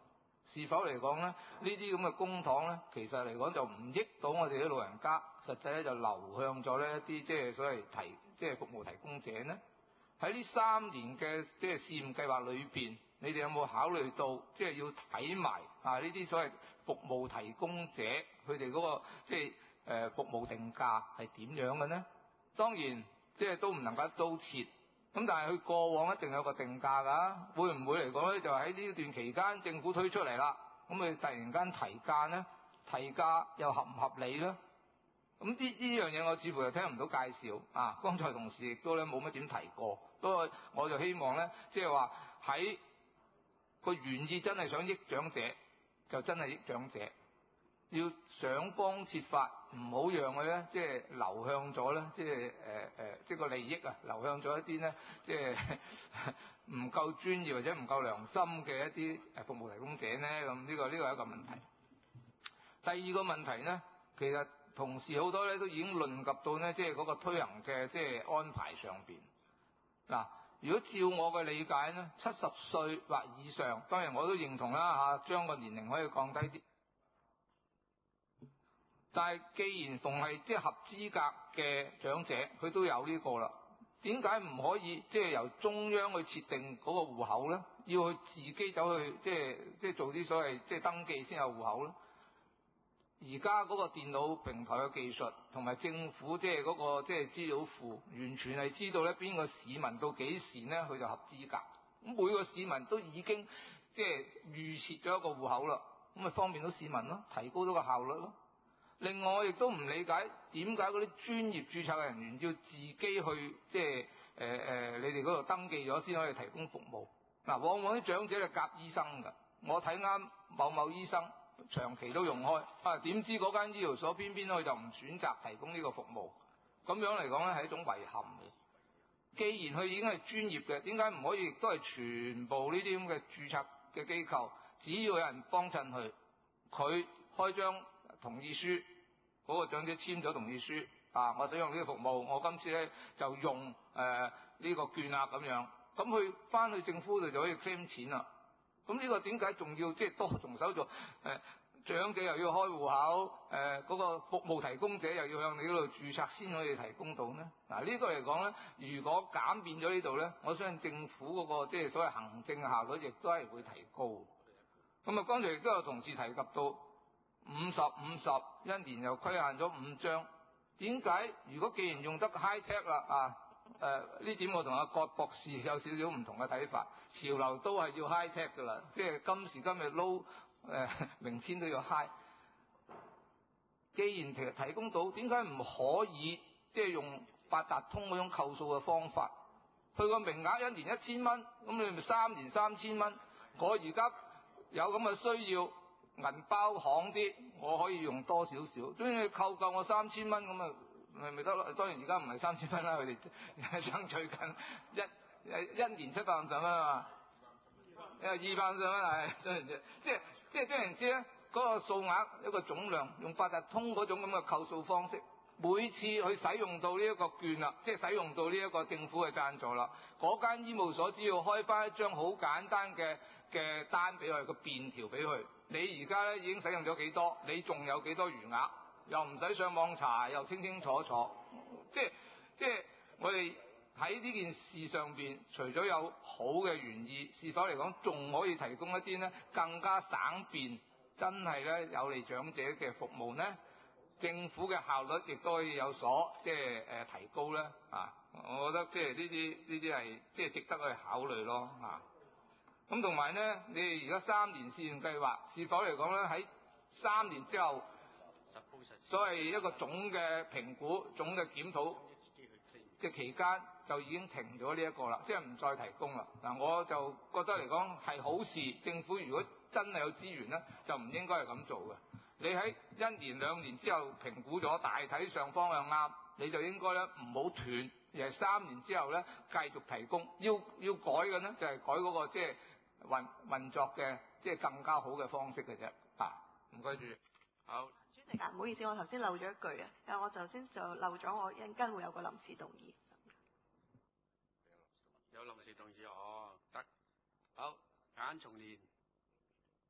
是否嚟講咧？呢啲咁嘅公帑咧，其實嚟講就唔益到我哋啲老人家，實際咧就流向咗呢一啲即係所謂提即係服務提供者咧。喺呢三年嘅即係試驗計劃裏邊，你哋有冇考慮到即係要睇埋啊呢啲所謂服務提供者佢哋嗰個即係誒服務定價係點樣嘅呢？當然即係都唔能夠刀切。咁但係佢過往一定有個定價㗎，會唔會嚟講咧？就喺呢段期間政府推出嚟啦，咁佢突然間提價咧，提價又合唔合理咧？咁呢呢樣嘢我似乎又聽唔到介紹啊！剛才同事亦都咧冇乜點提過，不過我就希望咧，即係話喺個原意真係想益長者，就真係益長者。要想方設法，唔好讓佢咧，即係流向咗咧，即係誒誒，即係個利益啊，流向咗一啲咧，即係唔夠專業或者唔夠良心嘅一啲誒服務提供者咧。咁呢個呢個係一個問題。第二個問題咧，其實同事好多咧都已經論及到咧，即係嗰個推行嘅即係安排上邊。嗱，如果照我嘅理解咧，七十歲或以上，當然我都認同啦嚇，將個年齡可以降低啲。但係，既然逢係即係合資格嘅長者，佢都有呢個啦，點解唔可以即係由中央去設定嗰個戶口咧？要去自己走去即係即係做啲所謂即係登記先有戶口咧？而家嗰個電腦平台嘅技術同埋政府即係嗰個即係資料庫，完全係知道咧邊個市民到幾時咧佢就合資格。咁每個市民都已經即係預設咗一個戶口啦，咁咪方便到市民咯，提高咗個效率咯。另外，我亦都唔理解點解嗰啲專業註冊嘅人員要自己去即係誒誒，你哋嗰度登記咗先可以提供服務。嗱、啊，往往啲長者係夾醫生㗎，我睇啱某某醫生，長期都用開，啊點知嗰間醫療所偏偏佢就唔選擇提供呢個服務，咁樣嚟講咧係一種遺憾嘅。既然佢已經係專業嘅，點解唔可以亦都係全部呢啲咁嘅註冊嘅機構，只要有人幫襯佢，佢開張同意書，嗰、那個長者簽咗同意書，啊，我使用呢個服務，我今次咧就用誒呢、呃這個券啊咁樣，咁佢翻去政府度就可以 claim 錢啦。咁呢個點解仲要即係多重手續？誒、呃、長者又要開戶口，誒、呃、嗰、那個服務提供者又要向你嗰度註冊先可以提供到呢？嗱、啊，呢、這個嚟講咧，如果減變咗呢度咧，我相信政府嗰、那個即係所謂行政效率亦都係會提高。咁啊，剛才亦都有同事提及到。五十五十一年又規限咗五張，點解？如果既然用得 high tech 啦啊，誒呢點我同阿郭博士有少少唔同嘅睇法。潮流都係要 high tech 噶啦，即係今時今日 low 誒，明天都要 high。既然其實提供到，點解唔可以即係用八達通嗰種扣數嘅方法？佢個名額一年一千蚊，咁你咪三年三千蚊。我而家有咁嘅需要。銀包行啲，我可以用多少少，總之你扣夠我三千蚊咁啊，咪咪得咯。當然而家唔係三千蚊啦，佢哋爭取緊一一年七百五十蚊啊嘛，誒二百五十蚊係，當然啫，即係即係當然知咧，嗰個數額一個總量，用八達通嗰種咁嘅扣數方式，每次去使用到呢一個券啦，即係使用到呢一個政府嘅贊助啦，嗰間醫務所只要開翻一張好簡單嘅嘅單俾佢，個便條俾佢。你而家咧已經使用咗幾多？你仲有幾多餘額？又唔使上網查，又清清楚楚。即係即係我哋喺呢件事上邊，除咗有好嘅原意，是否嚟講仲可以提供一啲咧更加省便、真係咧有利長者嘅服務呢？政府嘅效率亦都可以有所即係誒提高咧啊！我覺得即係呢啲呢啲係即係值得去考慮咯啊！咁同埋咧，你哋而家三年試驗計劃，是否嚟講咧喺三年之後，所謂一個總嘅評估、總嘅檢討嘅期間，就已經停咗呢一個啦，即係唔再提供啦。嗱，我就覺得嚟講係好事。政府如果真係有資源咧，就唔應該係咁做嘅。你喺一年兩年之後評估咗，大體上方向啱，你就應該咧唔好斷，而係三年之後咧繼續提供。要要改嘅咧，就係改嗰個即係。運運作嘅即係更加好嘅方式嘅啫，啊，唔該主席。好， 主席啊，唔好意思，我頭先漏咗一句啊，因為我頭先就漏咗，我一陣間會有個臨時動議。 有臨時動議哦，得，好，簡從練。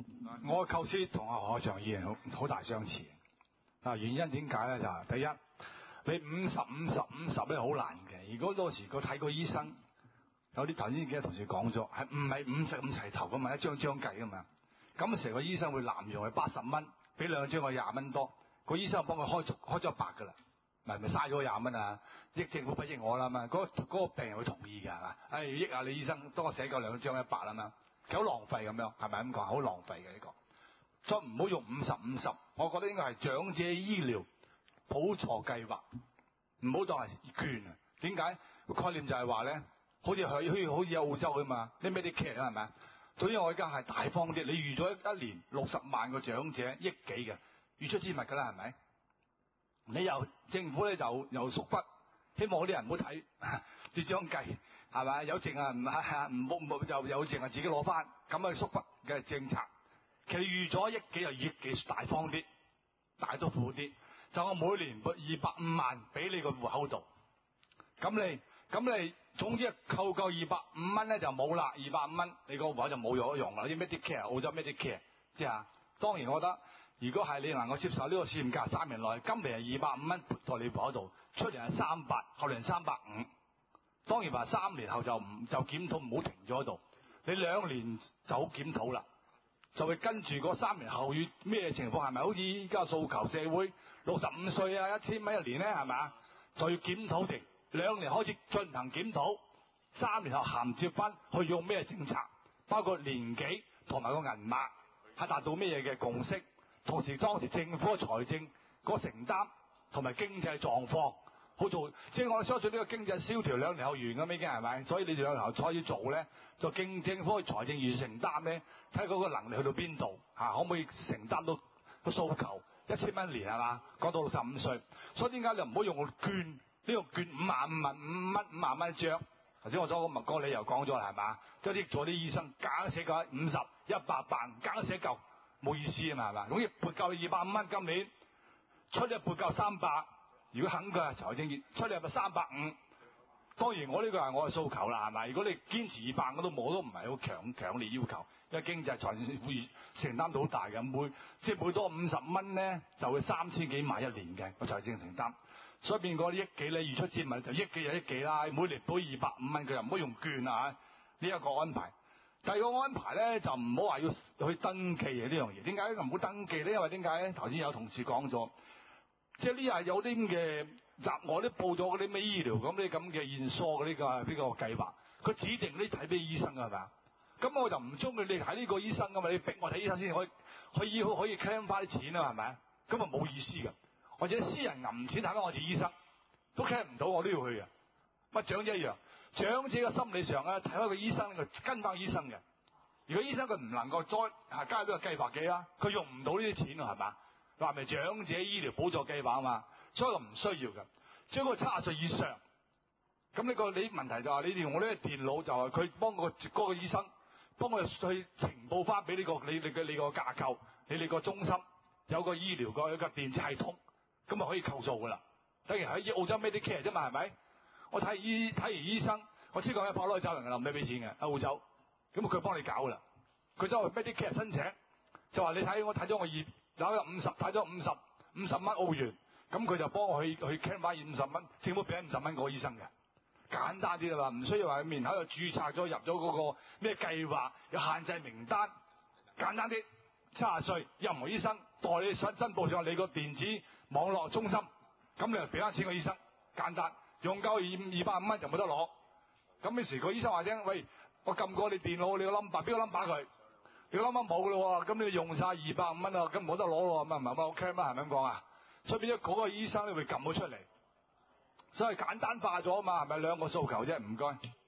我嘅構思同阿何長議員好好大相似。啊，原因點解咧？就係第一，你五十五十五十咧好難嘅。如果到時個睇個醫生，有啲頭先幾個同事講咗，係唔係五十五齊頭咁嘛？一張張計噶嘛。咁成個醫生會濫用，係八十蚊，俾兩張我廿蚊多，個醫生幫佢開開咗一百噶啦，咪咪嘥咗廿蚊啊！益政府不益我啦嘛。嗰、嗰個嗰個病人會同意嘅係嘛？唉、哎，益下你醫生，多我寫夠兩張一百啦嘛。幾好浪費咁樣，係咪咁講？好浪費嘅呢個。所以唔好用五十五十，我覺得應該係長者醫療補助計劃，唔好當係券啊。點解？個概念就係話咧，好似去好似好似喺澳洲㗎嘛，你 Medicare 啊係咪啊？所以我而家係大方啲，你預咗一年六十萬個長者億幾嘅預出之物㗎啦，係咪？你又政府咧就又縮筆，希望啲人唔好睇呢張計係咪？有剩啊唔唔冇冇就有剩啊自己攞翻，咁啊縮筆嘅政策。其實預咗億幾就億幾大方啲，大都苦啲。就我每年撥二百五萬俾你個戶口度，咁你咁你總之扣夠二百五蚊咧就冇啦，二百五蚊你個戶口就冇咗用啦。啲 Medicare 澳洲 Medicare 即係當然我覺得，如果係你能夠接受呢個試驗價三年內，今年係二百五蚊撥到你戶口度，出年係三百，後年三百五。當然話三年後就唔就檢討，唔好停咗喺度。你兩年就好檢討啦。就會跟住嗰三年後與咩情況係咪好似依家訴求社會六十五歲啊一千蚊一年咧係咪啊？就要檢討定兩年開始進行檢討，三年後銜接翻去用咩政策，包括年紀同埋個銀碼係達到咩嘢嘅共識，同時當時政府嘅財政個承擔同埋經濟狀況好做，即係我哋相信呢個經濟蕭條兩年後完咁已經係咪？所以你哋兩年後開始做咧，就經政府嘅財政預承擔咧，睇嗰個能力去到邊度嚇，可唔可以承擔到個訴求一千蚊一年係嘛？講到六十五歲，所以點解你唔好用個券呢、呢個券五萬五萬五蚊五萬蚊一張？頭先我咗個麥個理由講咗啦係嘛？即係益咗啲醫生硬寫夠五十一百萬硬寫夠冇意思啊嘛係嘛？總之撥夠二百五蚊今年出一撥夠三百。如果肯嘅財政月出嚟係咪三百五？當然我呢個係我嘅訴求啦，係咪？如果你堅持二百我都冇，都唔係好強強烈要求，因為經濟財政會承擔到好大嘅，每即係每多五十蚊咧就會三千幾萬一年嘅個財政承擔，所以變個億幾咧預出之物就億幾就億幾啦，每年補二百五蚊佢又唔好用券啊呢一、這個安排。第二個安排咧就唔好話要去登記嘅呢樣嘢，點解唔好登記咧？因為點解咧？頭先有同事講咗。即係呢日有啲咁嘅集，我都報咗嗰啲咩醫療咁啲咁嘅驗疏嘅呢個呢、呢個計劃，佢指定你睇咩醫生㗎係咪？咁我就唔中意你睇呢個醫生㗎嘛，你逼我睇醫生先可以可以可以 claim 翻啲錢啊係咪？咁啊冇意思㗎，或者私人揞錢睇翻我自己醫生都 claim 唔到，我都要去嘅。乜長者一樣，長者嘅心理上咧睇翻個醫生，佢跟翻醫生嘅。如果醫生佢唔能夠再加入呢個計劃嘅啦，佢用唔到呢啲錢啊係嘛？話咪長者醫療補助計劃啊嘛，所以我唔需要嘅。將個七十歲以上，咁呢個你問題就係、是、你哋用呢個電腦就係佢幫個嗰個醫生幫佢去呈報翻俾呢個你你嘅你個架構，你哋個中心有個醫療個有個電子系統，咁咪可以扣數噶啦。等於喺澳洲 Medicare 啫嘛係咪？我睇醫睇完醫生，我知佢一跑攞去走人㗎啦，唔使俾錢嘅喺澳洲，咁佢幫你搞噶啦。佢走去 Medicare 申請，就話你睇我睇咗我二。有有五十睇咗五十五十蚊澳元，咁佢就幫我去去 claim 翻五十蚊，政府俾五十蚊個醫生嘅，簡單啲啦嘛，唔需要話喺面口度註冊咗入咗嗰個咩計劃，有限制名單，簡單啲，七十歲任何醫生代理申申報上你個電子網絡中心，咁你就俾翻錢個醫生，簡單，用夠二二百五蚊就冇得攞，咁於是個醫生話聽，喂，我撳過你電腦你個 number，俾個 number 佢。你啱啱冇咯喎，咁你用晒二百五蚊啊，咁冇得攞咯，咁啊唔係我 claim 啊，係咪咁講啊？所以變咗嗰個醫生咧會撳到出嚟，所以簡單化咗啊嘛，係咪兩個訴求啫？唔該。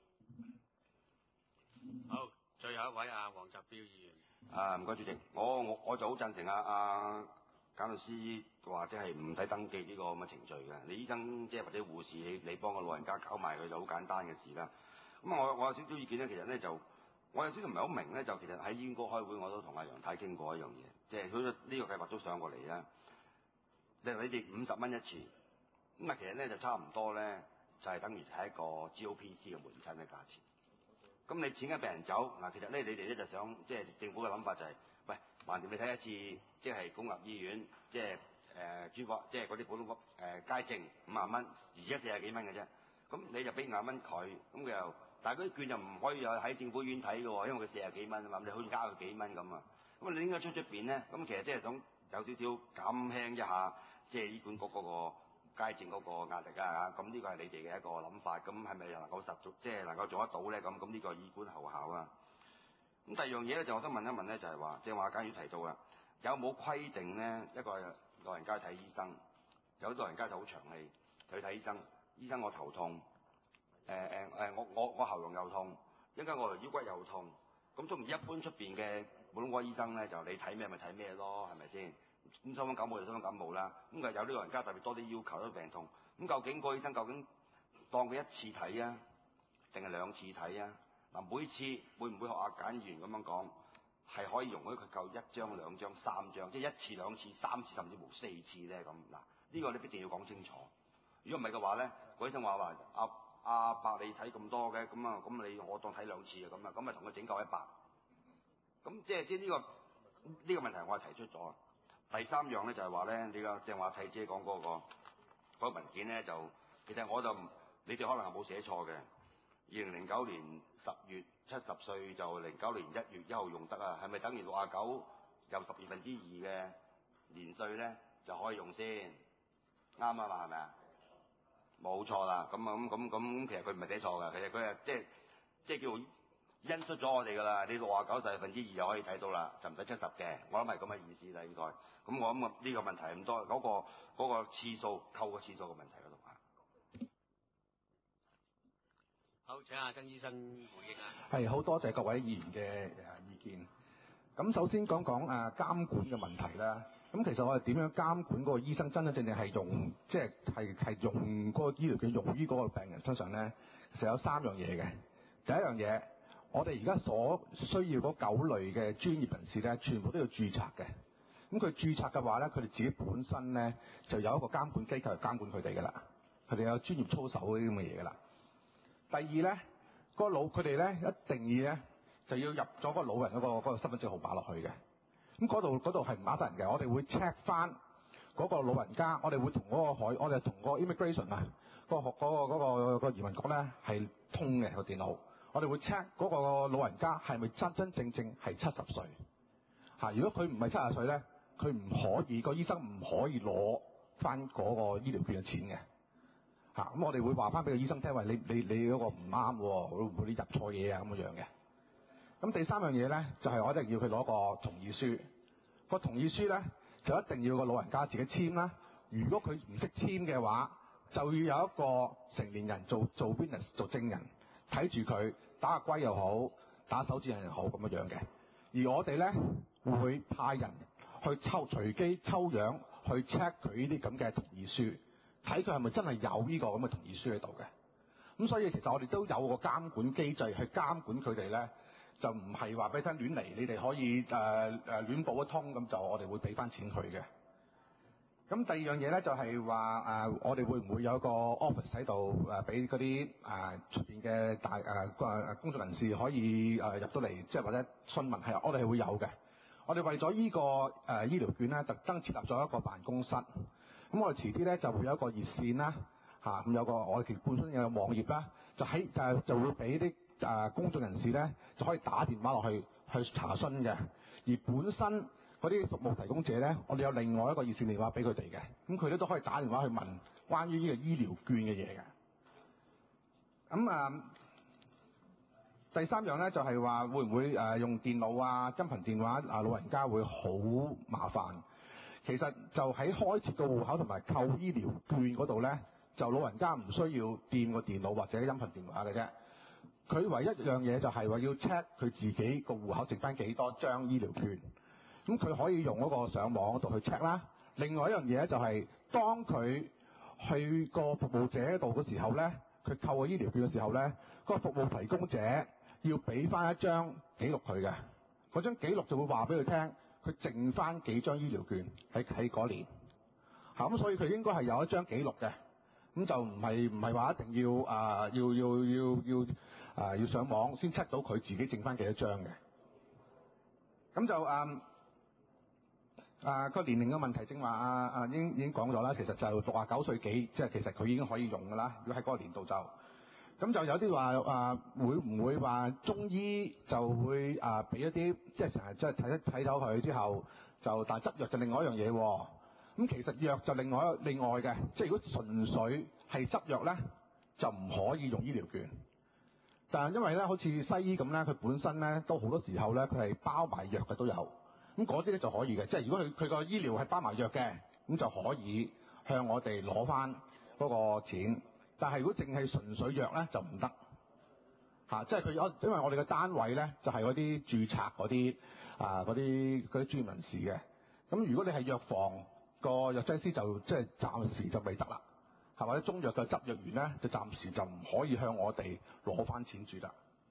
好，最後一位啊，黃澤標議員。 啊，唔該主席，我我我就好贊成啊啊簡律師或者係唔使登記呢個咁嘅程序嘅，你醫生即係或者護士，你你幫個老人家搞埋佢就好簡單嘅事啦。咁我我有少少意見咧，其實咧就。我有少少唔係好明咧，就其實喺醫院嗰開會，我都同阿楊太傾過一樣嘢，即係佢呢個計劃都上過嚟啦。你你哋五十蚊一次，咁啊其實咧就差唔多咧，就係、是、等於係一個 G O P C 嘅門診嘅價錢。咁你錢嘅病人走嗱，其實咧你哋咧就想，即係政府嘅諗法就係、是，喂， 橫掂你睇一次，即係公立醫院，即係誒專科，即係嗰啲普通科誒街症五萬蚊，而家四十幾蚊嘅啫。咁你就俾五萬蚊佢，咁佢又，但係嗰啲券就唔可以有喺政府醫院睇嘅喎，因為佢四十幾蚊啊嘛，你好似加佢幾蚊咁啊。咁你應該出出邊咧？咁其實即係想有少少減輕一下，即係醫管局嗰個街症嗰個壓力啊。咁呢個係你哋嘅一個諗法。咁係咪又能夠實做，即係能夠做得到咧？咁咁呢個以管後效啊。咁第二樣嘢咧，就我想問一問咧，就係話，即係話簡如提到啊，有冇規定咧？一個老人家睇醫生，有啲老人家就好長氣，去睇醫生，醫生我頭痛，誒誒誒，我我我喉嚨又痛，一陣間我腰骨又痛，咁都唔一般出邊嘅普通科醫生咧，就你睇咩咪睇咩咯，係咪先？咁傷風感冒就傷風感冒啦。咁就有啲老人家特別多啲要求，多啲病痛，咁究竟個醫生究竟當佢一次睇啊，定係兩次睇啊？嗱，每次會唔會學阿簡議員咁樣講，係可以容許佢夠一張、兩張、三張，即係一次、兩次、三次，甚至乎四次咧咁嗱？呢個你必定要講清楚。如果唔係嘅話咧，個醫生話話阿阿伯你睇咁多嘅，咁啊咁你我當睇兩次啊咁啊，咁咪同佢整夠一百。咁即係即係呢個呢個問題我係提出咗。第三樣咧就係話咧，你個正話睇姐講嗰個嗰個文件咧，就其實我就你哋可能係冇寫錯嘅。二零零九年十月七十歲就零九年一月一號用得啊，係咪等於六啊九有十二分之二嘅年歲咧就可以用先？啱啊嘛，係咪啊？冇錯啦，咁啊咁咁咁，其實佢唔係寫錯㗎，其實佢係即係即係叫因出咗我哋㗎啦。你六啊九十二分之二就可以睇到啦，就唔使七十嘅。我諗係咁嘅意思啦，應該。咁我諗呢個問題咁多，嗰、嗰個嗰、嗰個次數扣個次數嘅問題嗰度啊。 好，請阿曾醫生回應啊。 係，好多謝各位議員嘅誒意見。咁首先講講誒監管嘅問題啦。咁其實我哋點樣監管嗰個醫生真真正正係用，即係係係用嗰個醫療券用於嗰個病人身上咧，其實有三樣嘢嘅。第一樣嘢，我哋而家所需要嗰九類嘅專業人士咧，全部都要註冊嘅。咁佢註冊嘅話咧，佢哋自己本身咧就有一個監管機構嚟監管佢哋㗎啦。佢哋有專業操守嗰啲咁嘅嘢㗎啦。第二咧，嗰個老佢哋咧一定要咧就要入咗個老人嗰個嗰個身份證號碼落去嘅。咁嗰度嗰度係唔呃得人嘅，我哋會 check 翻嗰個老人家，我哋會同嗰個海，我哋同個 immigration 啊，嗰個嗰個嗰個嗰個移民局咧係通嘅個電腦，我哋會 check 嗰個老人家係咪真真正正係七十歲嚇？如果佢唔係七十歲咧，佢唔可以，個醫生唔可以攞翻嗰個醫療券嘅錢嘅。嚇、啊！咁我哋會話翻俾個醫生聽，話你你你嗰個唔啱喎，會唔會你入錯嘢啊咁樣嘅？咁第三樣嘢咧，就係、是、我一定要佢攞個同意書。個同意書咧，就一定要個老人家自己簽啦。如果佢唔識簽嘅話，就要有一個成年人做做 witness 做證人，睇住佢打個龜又好，打手指印又好咁樣樣嘅。而我哋咧會派人去抽隨機抽樣去 check 佢呢啲咁嘅同意書。睇佢係咪真係有呢個咁嘅同意書喺度嘅？咁所以其實我哋都有個監管機制去監管佢哋咧，就唔係話俾你聽亂嚟，你哋可以誒誒、呃、亂報一通，咁就我哋會俾翻錢佢嘅。咁第二樣嘢咧就係話誒，我哋會唔會有一個 office 喺度誒，俾嗰啲誒出邊嘅大誒誒、呃、公眾人士可以誒、呃、入到嚟，即係或者詢問係，我哋係會有嘅。我哋為咗呢、這個誒、呃、醫療券咧，特登設立咗一個辦公室。咁我哋遲啲咧就會有一個熱線啦，嚇、啊、咁有個我哋其實本身有個網頁啦，就喺就就會俾啲誒公眾人士咧就可以打電話落去去查詢嘅。而本身嗰啲服務提供者咧，我哋有另外一個熱線電話俾佢哋嘅，咁佢哋都可以打電話去問關於呢個醫療券嘅嘢嘅。咁啊，第三樣咧就係話會唔會誒用電腦啊、金頻電話啊，老人家會好麻煩。其實就喺開設個戶口同埋購醫療券嗰度咧，就老人家唔需要掂個電腦或者音頻電話嘅啫。佢唯一一樣嘢就係話要 check 佢自己個戶口剩翻幾多張醫療券。咁佢可以用嗰個上網嗰度去 check 啦。另外一樣嘢咧就係當佢去個服務者度嘅時候咧，佢購個醫療券嘅時候咧，嗰個服務提供者要俾翻一張記錄佢嘅。嗰張記錄就會話俾佢聽。佢剩翻幾張醫療券喺喺嗰年，嚇、咁所以佢應該係有一張記錄嘅，咁就唔係唔係話一定要啊、呃、要要要要啊、呃、要上網先 check 到佢自己剩翻幾多張嘅。咁就啊、呃、 啊個年齡嘅問題，正話啊啊已經已經講咗啦。其實就六十九歲幾，即係其實佢已經可以用㗎啦。如果喺嗰個年度就咁就有啲話啊，會唔會話中醫就會啊俾一啲即係成日即係睇一睇到佢之後就，但係執藥就另外一樣嘢喎。咁其實藥就另外另外嘅，即係如果純粹係執藥咧，就唔可以用醫療券。但係因為咧，好似西醫咁咧，佢本身咧都好多時候咧，佢係包埋藥嘅都有。咁嗰啲咧就可以嘅，即係如果佢佢個醫療係包埋藥嘅，咁就可以向我哋攞翻嗰個錢。但係如果淨係純粹藥咧，就唔得嚇。即係佢有，因為我哋嘅單位咧就係嗰啲註冊嗰啲啊嗰啲嗰啲專業人士嘅。咁如果你係藥房個藥劑師就即係暫時就未得啦，係或者中藥嘅執藥員咧就暫時就唔可以向我哋攞翻錢住啦。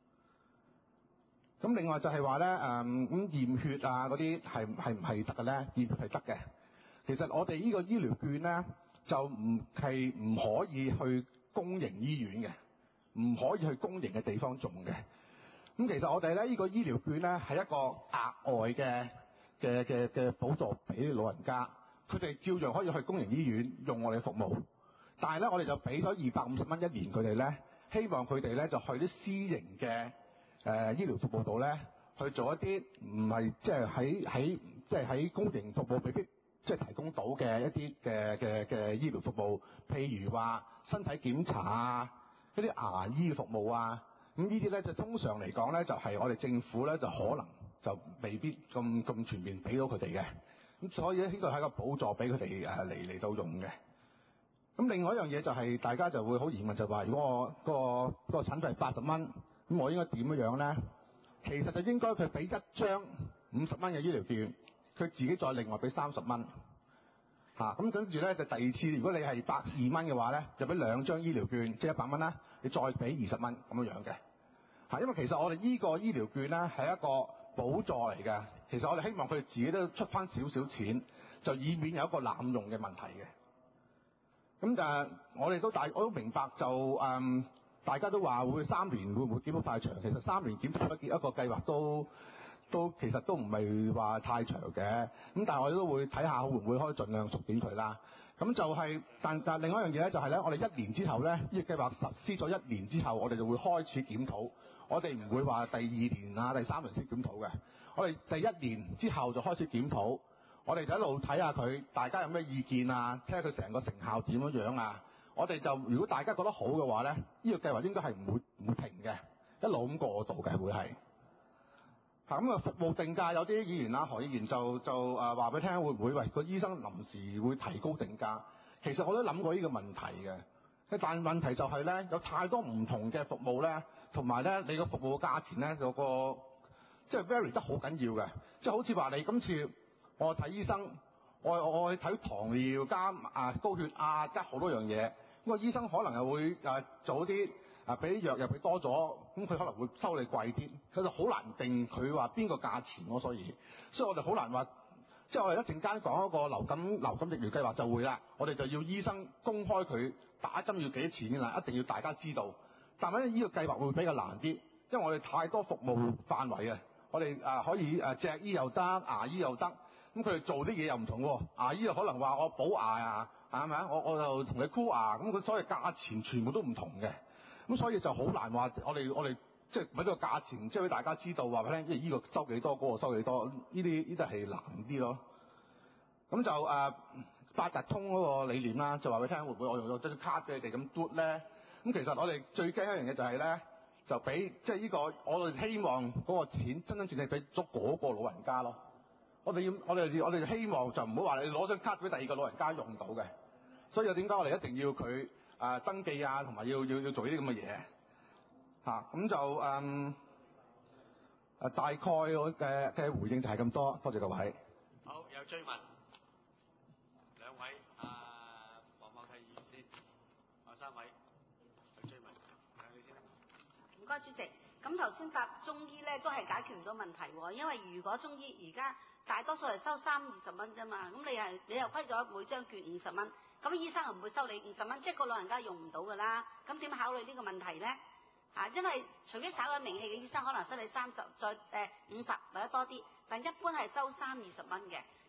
咁另外就係話咧，誒咁驗血啊嗰啲係係唔係得嘅咧？驗血係得嘅。其實我哋呢個醫療券咧就唔係唔可以去公營醫院嘅，唔可以去公營嘅地方種嘅。咁其實我哋咧呢個醫療券咧係一個額外嘅嘅嘅嘅補助俾老人家，佢哋照樣可以去公營醫院用我哋服務。但係咧我哋就俾咗二百五十蚊一年佢哋咧，希望佢哋咧就去啲私營嘅。誒、呃、醫療服務度咧，去做一啲唔係即係喺喺即係喺公營服務未必即係提供到嘅一啲嘅嘅嘅醫療服務，譬如話身體檢查啊，一啲牙醫嘅服務啊，咁呢啲咧就通常嚟講咧，就係、是、我哋政府咧就可能就未必咁咁全面俾到佢哋嘅，咁所以咧呢個係一個補助俾佢哋誒嚟嚟到用嘅。咁另外一樣嘢就係、是、大家就會好疑問就話，如果我、嗰個、嗰個診費係八十蚊。咁我應該點樣咧？其實就應該佢俾一張五十蚊嘅醫療券，佢自己再另外俾三十蚊嚇。咁跟住咧就第二次，如果你係百二蚊嘅話咧，就俾兩張醫療券，即係一百蚊啦。你再俾二十蚊咁樣樣嘅嚇。因為其實我哋呢個醫療券咧係一個補助嚟嘅。其實我哋希望佢哋自己都出翻少少錢，就以免有一個濫用嘅問題嘅。咁但係我哋都大我都明白就誒。嗯大家都話會三年會唔會檢討太長？其實三年檢討一一個計劃都都其實都唔係話太長嘅。咁但係我哋都會睇下會唔會可以盡量縮短佢啦。咁就係、是，但但另外一樣嘢咧就係咧，我哋一年之後咧，呢、這個計劃實施咗一年之後，我哋就會開始檢討。我哋唔會話第二年啊、第三年先檢討嘅。我哋第一年之後就開始檢討。我哋就一路睇下佢，大家有咩意見啊？睇下佢成個成效點樣樣啊？我哋就如果大家覺得好嘅話咧，呢、這個計劃應該係唔會唔會停嘅，一路咁過渡嘅會係。嚇咁啊，服務定價有啲議員啊，何議員就就誒話俾你聽，會唔會喂個醫生臨時會提高定價？其實我都諗過呢個問題嘅，但問題就係咧，有太多唔同嘅服務咧，同埋咧你個服務價錢咧有個即係 vary 得好緊要嘅，即係好似話你今次我睇醫生。我我去睇糖尿加啊高血壓加好多樣嘢，咁個醫生可能又會誒做啲啊俾啲藥又俾多咗，咁佢可能會收你貴啲，佢就好難定佢話邊個價錢咯。所以，所以我哋好難話，即係我哋一陣間講一個流感流感疫苗計劃就會啦，我哋就要醫生公開佢打針要幾多錢啦，一定要大家知道。但係呢個計劃會比較難啲，因為我哋太多服務範圍啊，我哋誒可以誒脊醫又得，牙醫又得。咁佢哋做啲嘢又唔同喎，牙醫又可能話我補牙啊，係咪啊？我我就同你箍牙，咁佢所謂價錢全部都唔同嘅，咁所以就好難話我哋我哋即係俾個價錢，即係俾大家知道話俾你聽，即係呢個收幾多，嗰個收幾多，呢啲呢啲係難啲咯。咁就誒、呃、八達通嗰個理念啦，就話俾你聽會唔會我用咗張卡俾你哋咁嘟咧？咁其實我哋最驚一樣嘢就係咧，就俾即係呢個我哋希望嗰個錢真真正正俾足嗰個老人家咯。我哋要，我哋我哋希望就唔好話你攞張卡俾第二個老人家用到嘅，所以點解我哋一定要佢啊、呃、登記啊，同埋要要要做呢啲咁嘅嘢嚇，咁就嗯啊大概我嘅嘅回應就係咁多，多謝各位。 好，有追問，兩位啊黃茂泰議員先，啊三位有追問，睇你先。 唔該，主席。咁頭先答中醫咧，都係解決唔到問題喎，因為如果中醫而家大多數係收三二十蚊啫嘛，咁你係你又規咗每張券五十蚊，咁醫生又唔會收你五十蚊，即係個老人家用唔到㗎啦，咁點考慮呢個問題咧？啊，因為除非稍有名氣嘅醫生可能收你三十，再誒五十或者多啲，但一般係收三二十蚊嘅。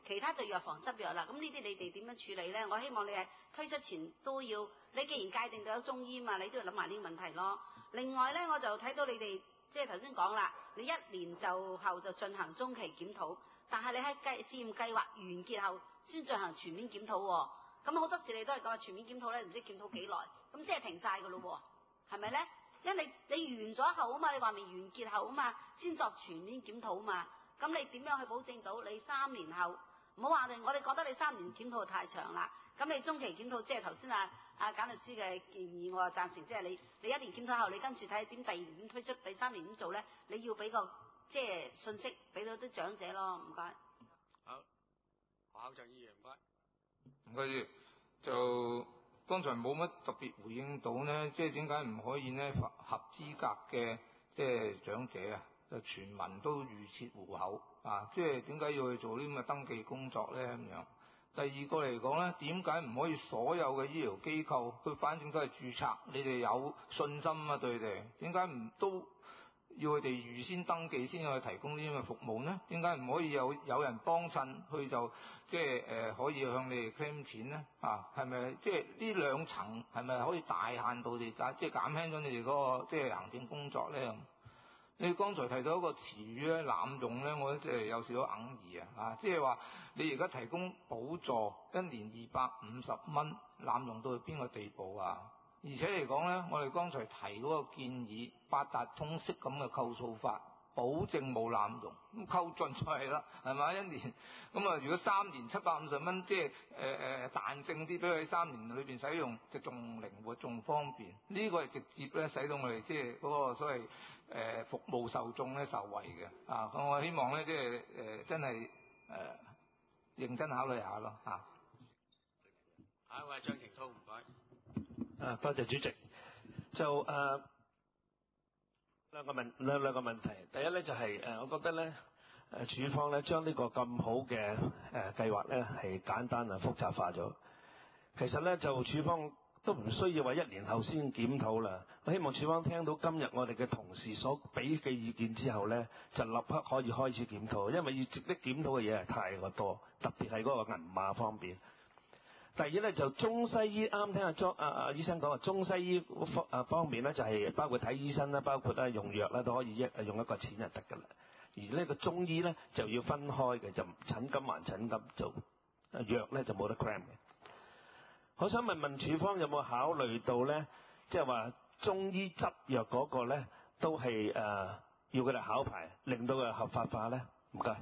其他就藥房執藥啦。咁呢啲你哋點樣處理呢？我希望你係推出前都要，你既然界定到有中醫嘛，你都要諗埋呢個問題咯。另外呢，我就睇到你哋即係頭先講啦，你一年就後就進行中期檢討，但係你喺計試驗計劃完結後先進行全面檢討喎。咁好多時你都係講話全面檢討呢，唔知檢討幾耐，咁即係停晒㗎咯喎，係咪呢？因為你你完咗後啊嘛，你話未完結後啊嘛，先作全面檢討啊嘛。咁你點樣去保證到你三年後？唔好話你，我哋覺得你三年檢討太長啦。咁你中期檢討，即係頭先啊啊簡律師嘅建議，我就贊成。即係你你一年檢討後，你跟住睇點第二年點推出，第三年點做咧？你要俾個即係信息俾到啲長者咯。唔該。 好，何厚祥議員唔該。 唔該住，就剛才冇乜特別回應到呢，即係點解唔可以呢？合合資格嘅即係長者啊，就全民都預設戶口啊！即係點解要去做呢咁嘅登記工作咧？咁樣。第二個嚟講咧，點解唔可以所有嘅醫療機構，佢反正都係註冊，你哋有信心啊對佢哋，點解唔都要佢哋預先登記先去提供呢啲咁嘅服務呢？點解唔可以有有人幫襯，佢就即係誒可以向你哋 claim 錢呢？啊，係咪即係呢兩層係咪可以大限度地減即係減輕咗你哋嗰個即係行政工作咧？你剛才提到一個詞語咧，濫用咧，我即係有少少哽耳啊！啊，即係話你而家提供補助一年二百五十蚊，濫用到去邊個地步啊？而且嚟講咧，我哋剛才提嗰個建議八達通式咁嘅扣數法，保證冇濫用，咁扣盡就係啦，係咪？一年咁啊，如果三年七百五十蚊，即係誒誒彈性啲，俾佢喺三年裏邊使用，就仲靈活仲方便。呢、這個係直接咧，使到我哋即係嗰個所謂誒、呃、服務受眾咧受惠嘅啊！我希望咧即係誒、呃、真係誒、呃、認真考慮下咯嚇。 下一位張晴濤唔該。 啊，多謝主席。就誒。呃兩個問兩兩個問題，第一咧就係、是、誒，我覺得咧誒，處方咧將呢個咁好嘅誒計劃咧係簡單啊複雜化咗。其實咧就處方都唔需要話一年後先檢討啦。我希望處方聽到今日我哋嘅同事所俾嘅意見之後咧，就立刻可以開始檢討，因為要值得檢討嘅嘢係太過多，特別係嗰個銀碼方面。第二咧就中西醫啱聽阿莊阿阿醫生講話，中西醫方啊方面咧就係包括睇醫生啦，包括咧用藥啦都可以一用一個錢就得㗎啦。而呢個中醫咧就要分開嘅，就診金還診金，就藥咧就冇得 claim 嘅。我想問問處方有冇考慮到咧，即係話中醫執藥嗰個咧都係誒、呃、要佢哋考牌，令到佢合法化咧？唔該。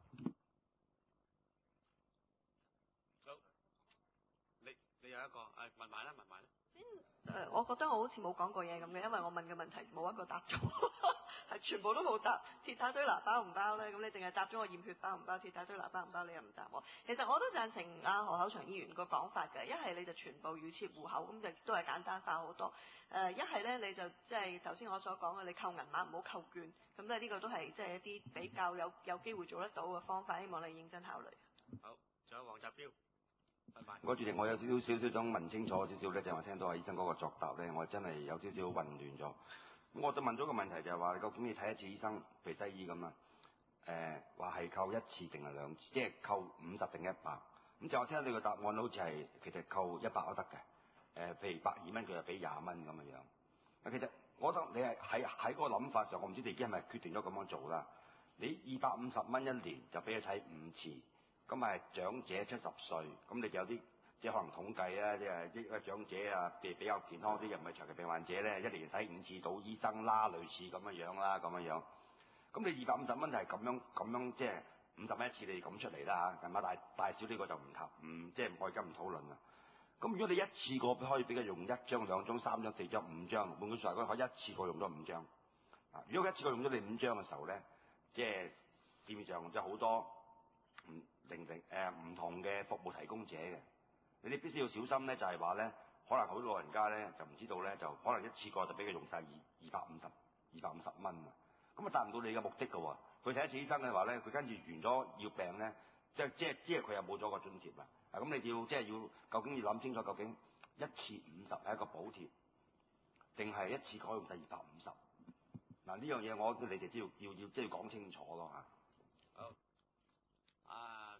你有一個誒問埋啦，問埋啦。 先誒，我覺得我好似冇講過嘢咁嘅，因為我問嘅問題冇一個答咗，係全部都冇答。鐵打推拿包唔包咧？咁你淨係答咗我驗血包唔包，鐵打推拿包唔包，你又唔答我。其實我都贊成阿何厚祥議員個講法嘅，一係你就全部預設戶口，咁就都係簡單化好多。誒一係咧你就即係頭先我所講嘅，你扣銀碼唔好扣券，咁咧呢個都係即係一啲比較有有機會做得到嘅方法，希望你認真考慮。 好，仲有黃澤標。 我主席，我有少少少少想問清楚少少咧，就係話聽到阿醫生嗰個作答咧，我真係有少少混亂咗。我就問咗個問題就係話，究竟你睇一次醫生，譬如西醫咁啊？誒話係扣一次定係兩次，即係扣五十定一百？咁就我聽到你個答案好似係其實扣一百都得嘅。誒、呃，譬如百二蚊，佢就俾廿蚊咁嘅樣。啊，其實我覺得你係喺喺嗰個諗法上，我唔知你已經係咪決定咗咁樣做啦。你二百五十蚊一年就俾佢睇五次。咁係長者七十歲，咁你就有啲即係可能統計啊，即係一個長者啊，譬如比較健康啲，又唔係長期病患者咧，一年睇五次到醫生啦，類似咁樣樣啦，咁樣樣。咁你二百五十蚊就係咁樣咁樣，即係五十蚊一次，你咁出嚟啦嚇，係嘛？大大小呢個就唔談，唔即係我而家唔討論啦。咁如果你一次過可以俾佢用一張、兩張、三張、四張、五張，換句説話講，可以一次過用咗五張。啊，如果一次過用咗你五張嘅時候咧，即係市面上即係好多。唔定定誒唔同嘅服務提供者嘅，你哋必須要小心咧，就係話咧，可能好多老人家咧就唔知道咧，就可能一次過就俾佢用晒二二百五十二百五十蚊啊，咁啊達唔到你嘅目的嘅喎。佢睇一次醫生嘅話咧，佢跟住完咗要病咧，即係即係即係佢又冇咗個津貼啦。啊，咁你要即係要究竟要諗清楚，究竟一次五十係一個補貼，定係一次過用晒二百五十？嗱呢樣嘢我你哋都要要要即係講清楚咯嚇。 好。啊，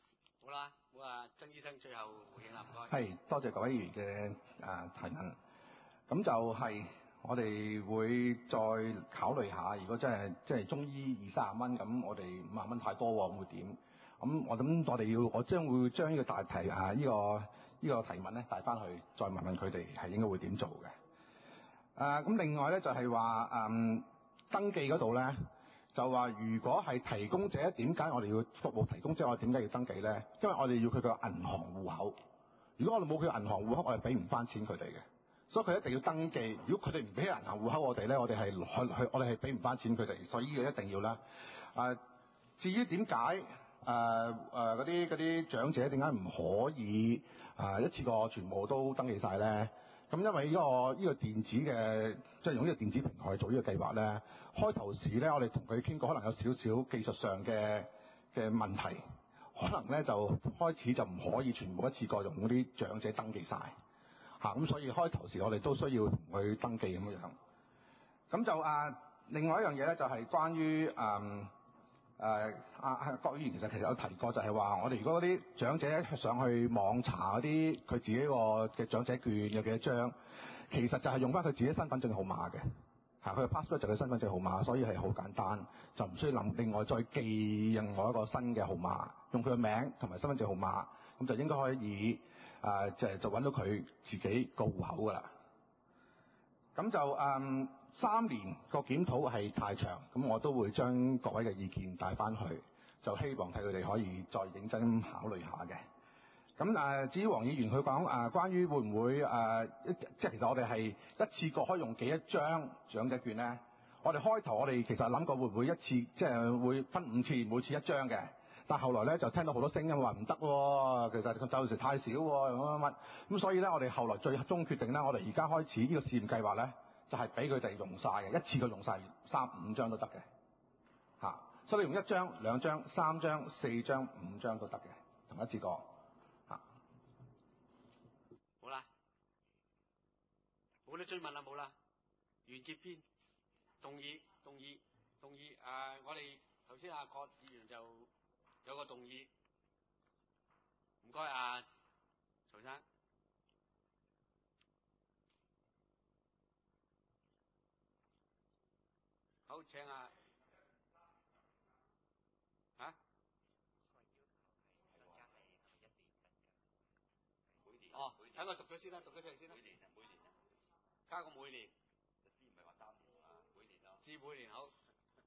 好啦，好啊，曾醫生最後回應啦，唔該。 係，多謝各位議員嘅啊提問。咁就係我哋會再考慮下，如果真係即係中醫二三十蚊，咁我哋五十蚊太多喎，會點？咁我諗我哋要，我將會將呢個大題啊，呢、這個呢、這個提問咧帶翻去，再問問佢哋係應該會點做嘅。啊，咁另外咧就係話嗯登記嗰度咧。就話如果係提供者，點解我哋要服務提供者？我哋點解要登記咧？因為我哋要佢個銀行戶口。如果我哋冇佢銀行戶口，我哋俾唔翻錢佢哋嘅。所以佢一定要登記。如果佢哋唔俾銀行戶口我哋咧，我哋係去去我哋係俾唔翻錢佢哋。所以呢個一定要啦。啊，至於點解誒誒嗰啲嗰啲長者點解唔可以啊一次過全部都登記晒咧？咁因為呢、呢個呢、呢個電子嘅，即係用呢個電子平台去做呢個計劃咧，開頭時咧，我哋同佢傾過，可能有少少技術上嘅嘅問題，可能咧就開始就唔可以全部一次過用嗰啲長者登記晒。嚇、啊，咁所以開頭時我哋都需要同佢登記咁樣。咁就啊，另外一樣嘢咧就係關於嗯。誒阿阿郭議員其實其實有提過，就係話我哋如果嗰啲長者上去網查嗰啲佢自己個嘅長者券有幾多張，其實就係用翻佢自己身份證號碼嘅嚇，佢嘅 passport 就係身份證號碼，所以係好簡單，就唔需要諗另外再記另外一個新嘅號碼，用佢嘅名同埋身份證號碼，咁就應該可以誒就係就揾到佢自己個戶口㗎啦。咁就嗯。三年個檢討係太長，咁我都會將各位嘅意見帶翻去，就希望睇佢哋可以再認真考慮下嘅。咁誒，至於黃議員佢講誒關於會唔會誒、呃，即係其實我哋係一次過可以用幾多張長者券咧？我哋開頭我哋其實諗過會唔會一次即係會分五次，每次一張嘅。但後來咧就聽到好多聲音話唔得喎，其實就時太少喎，乜乜乜咁，所以咧我哋後來最終決定咧，我哋而家開始呢個試驗計劃咧。就係俾佢哋用晒嘅，一次過用晒三五張都得嘅嚇，所以你用一張、兩張、三張、四張、五張都得嘅，同一次過嚇。 好啦，冇得追問啦，冇啦，完結篇，動議，動議，動議。誒、呃，我哋頭先阿郭議員就有個動議，唔該阿曹生。好，請啊！啊？哦，等我讀咗先啦，讀咗出嚟先啦。每年啊，每年啊，加個每年。先唔係話三年啊，每年咯。至每年好。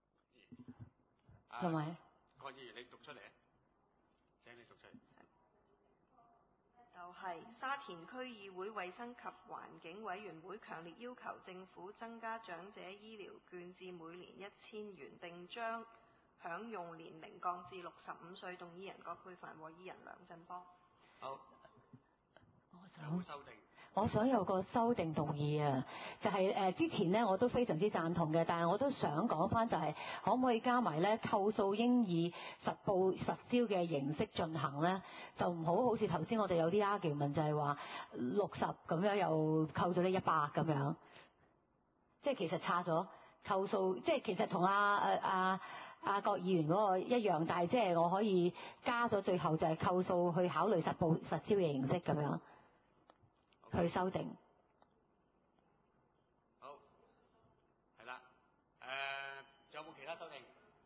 同埋。 鄺議員，你讀出嚟啊！請你讀出嚟。 就係沙田區議會衛生及環境委員會強烈要求政府增加長者醫療券至每年一千元，並將享用年齡降至六十五歲動議人葛珮帆和議人梁振邦。 好， 我想修訂。 我想有個修訂動議啊，就係、是、誒、呃、之前咧我都非常之贊同嘅，但係我都想講翻就係、是、可唔可以加埋咧扣數應以實報實銷嘅形式進行咧，就唔好好似頭先我哋有啲 argument 就係話六十咁樣又扣咗呢一百咁樣，即係其實差咗扣數，即係其實同阿誒阿阿郭議員嗰個一樣，但係即係我可以加咗最後就係扣數去考慮實報實銷嘅形式咁樣。去修訂。 好，係啦。誒，仲有冇其他修訂？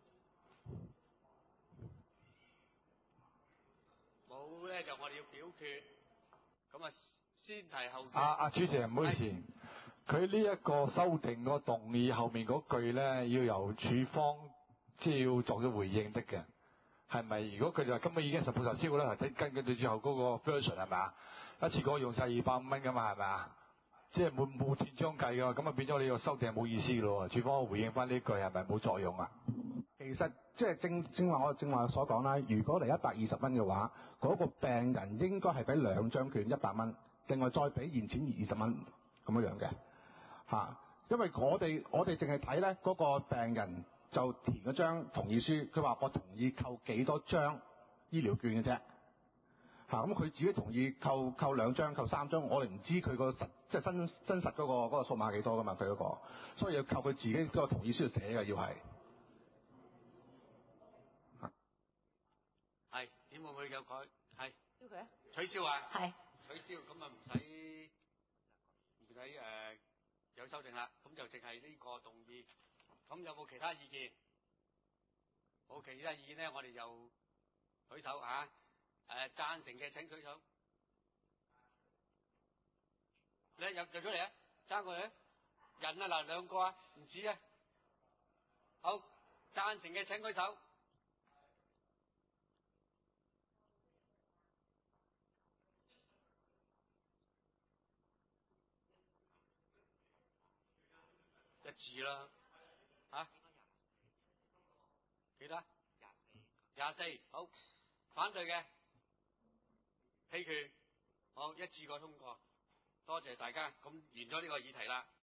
冇咧，就我哋要表決。咁啊，先提後決。 啊啊，主席唔好意思，佢呢一個修訂個動議後面嗰句咧，要由處方即係要作咗回應的嘅。係咪？如果佢哋話根本已經實報實銷咧，係根據住最後嗰個 version 係咪啊？一次過用晒二百五蚊噶嘛，係咪啊？即係冇冇斷章計㗎，咁啊變咗你個修訂係冇意思咯。處方回應翻呢句係咪冇作用啊？ 其實即係正正話我正話所講啦，如果嚟一百二十蚊嘅話，嗰、嗰個病人應該係俾兩張券一百蚊，另外再俾現錢二十蚊咁樣樣嘅嚇。因為我哋我哋淨係睇咧嗰個病人就填嗰張同意書，佢話我同意扣幾多張醫療券嘅啫。嚇咁佢自己同意扣扣兩張、扣三張，我哋唔知佢個實即係真真實嗰、嗰個嗰、嗰個數碼幾多噶嘛？佢嗰、嗰個，所以要扣佢自己嗰個同意書寫嘅要係。 係點會唔會有改佢啊？ 取消啊？ 係。 取消咁啊，唔使唔使誒有修正啦，咁就淨係呢個動議。咁有冇其他意見？冇其他意見咧，我哋就舉手嚇。誒贊成嘅請舉手。你入入咗嚟啊？爭過嚟啊？人啊嗱兩個啊，唔止啊。好，贊成嘅請舉手。一致啦，嚇？幾多？廿四。廿四，好。反對嘅棄權，好，一致過通過。多謝大家，咁完咗呢個議題啦。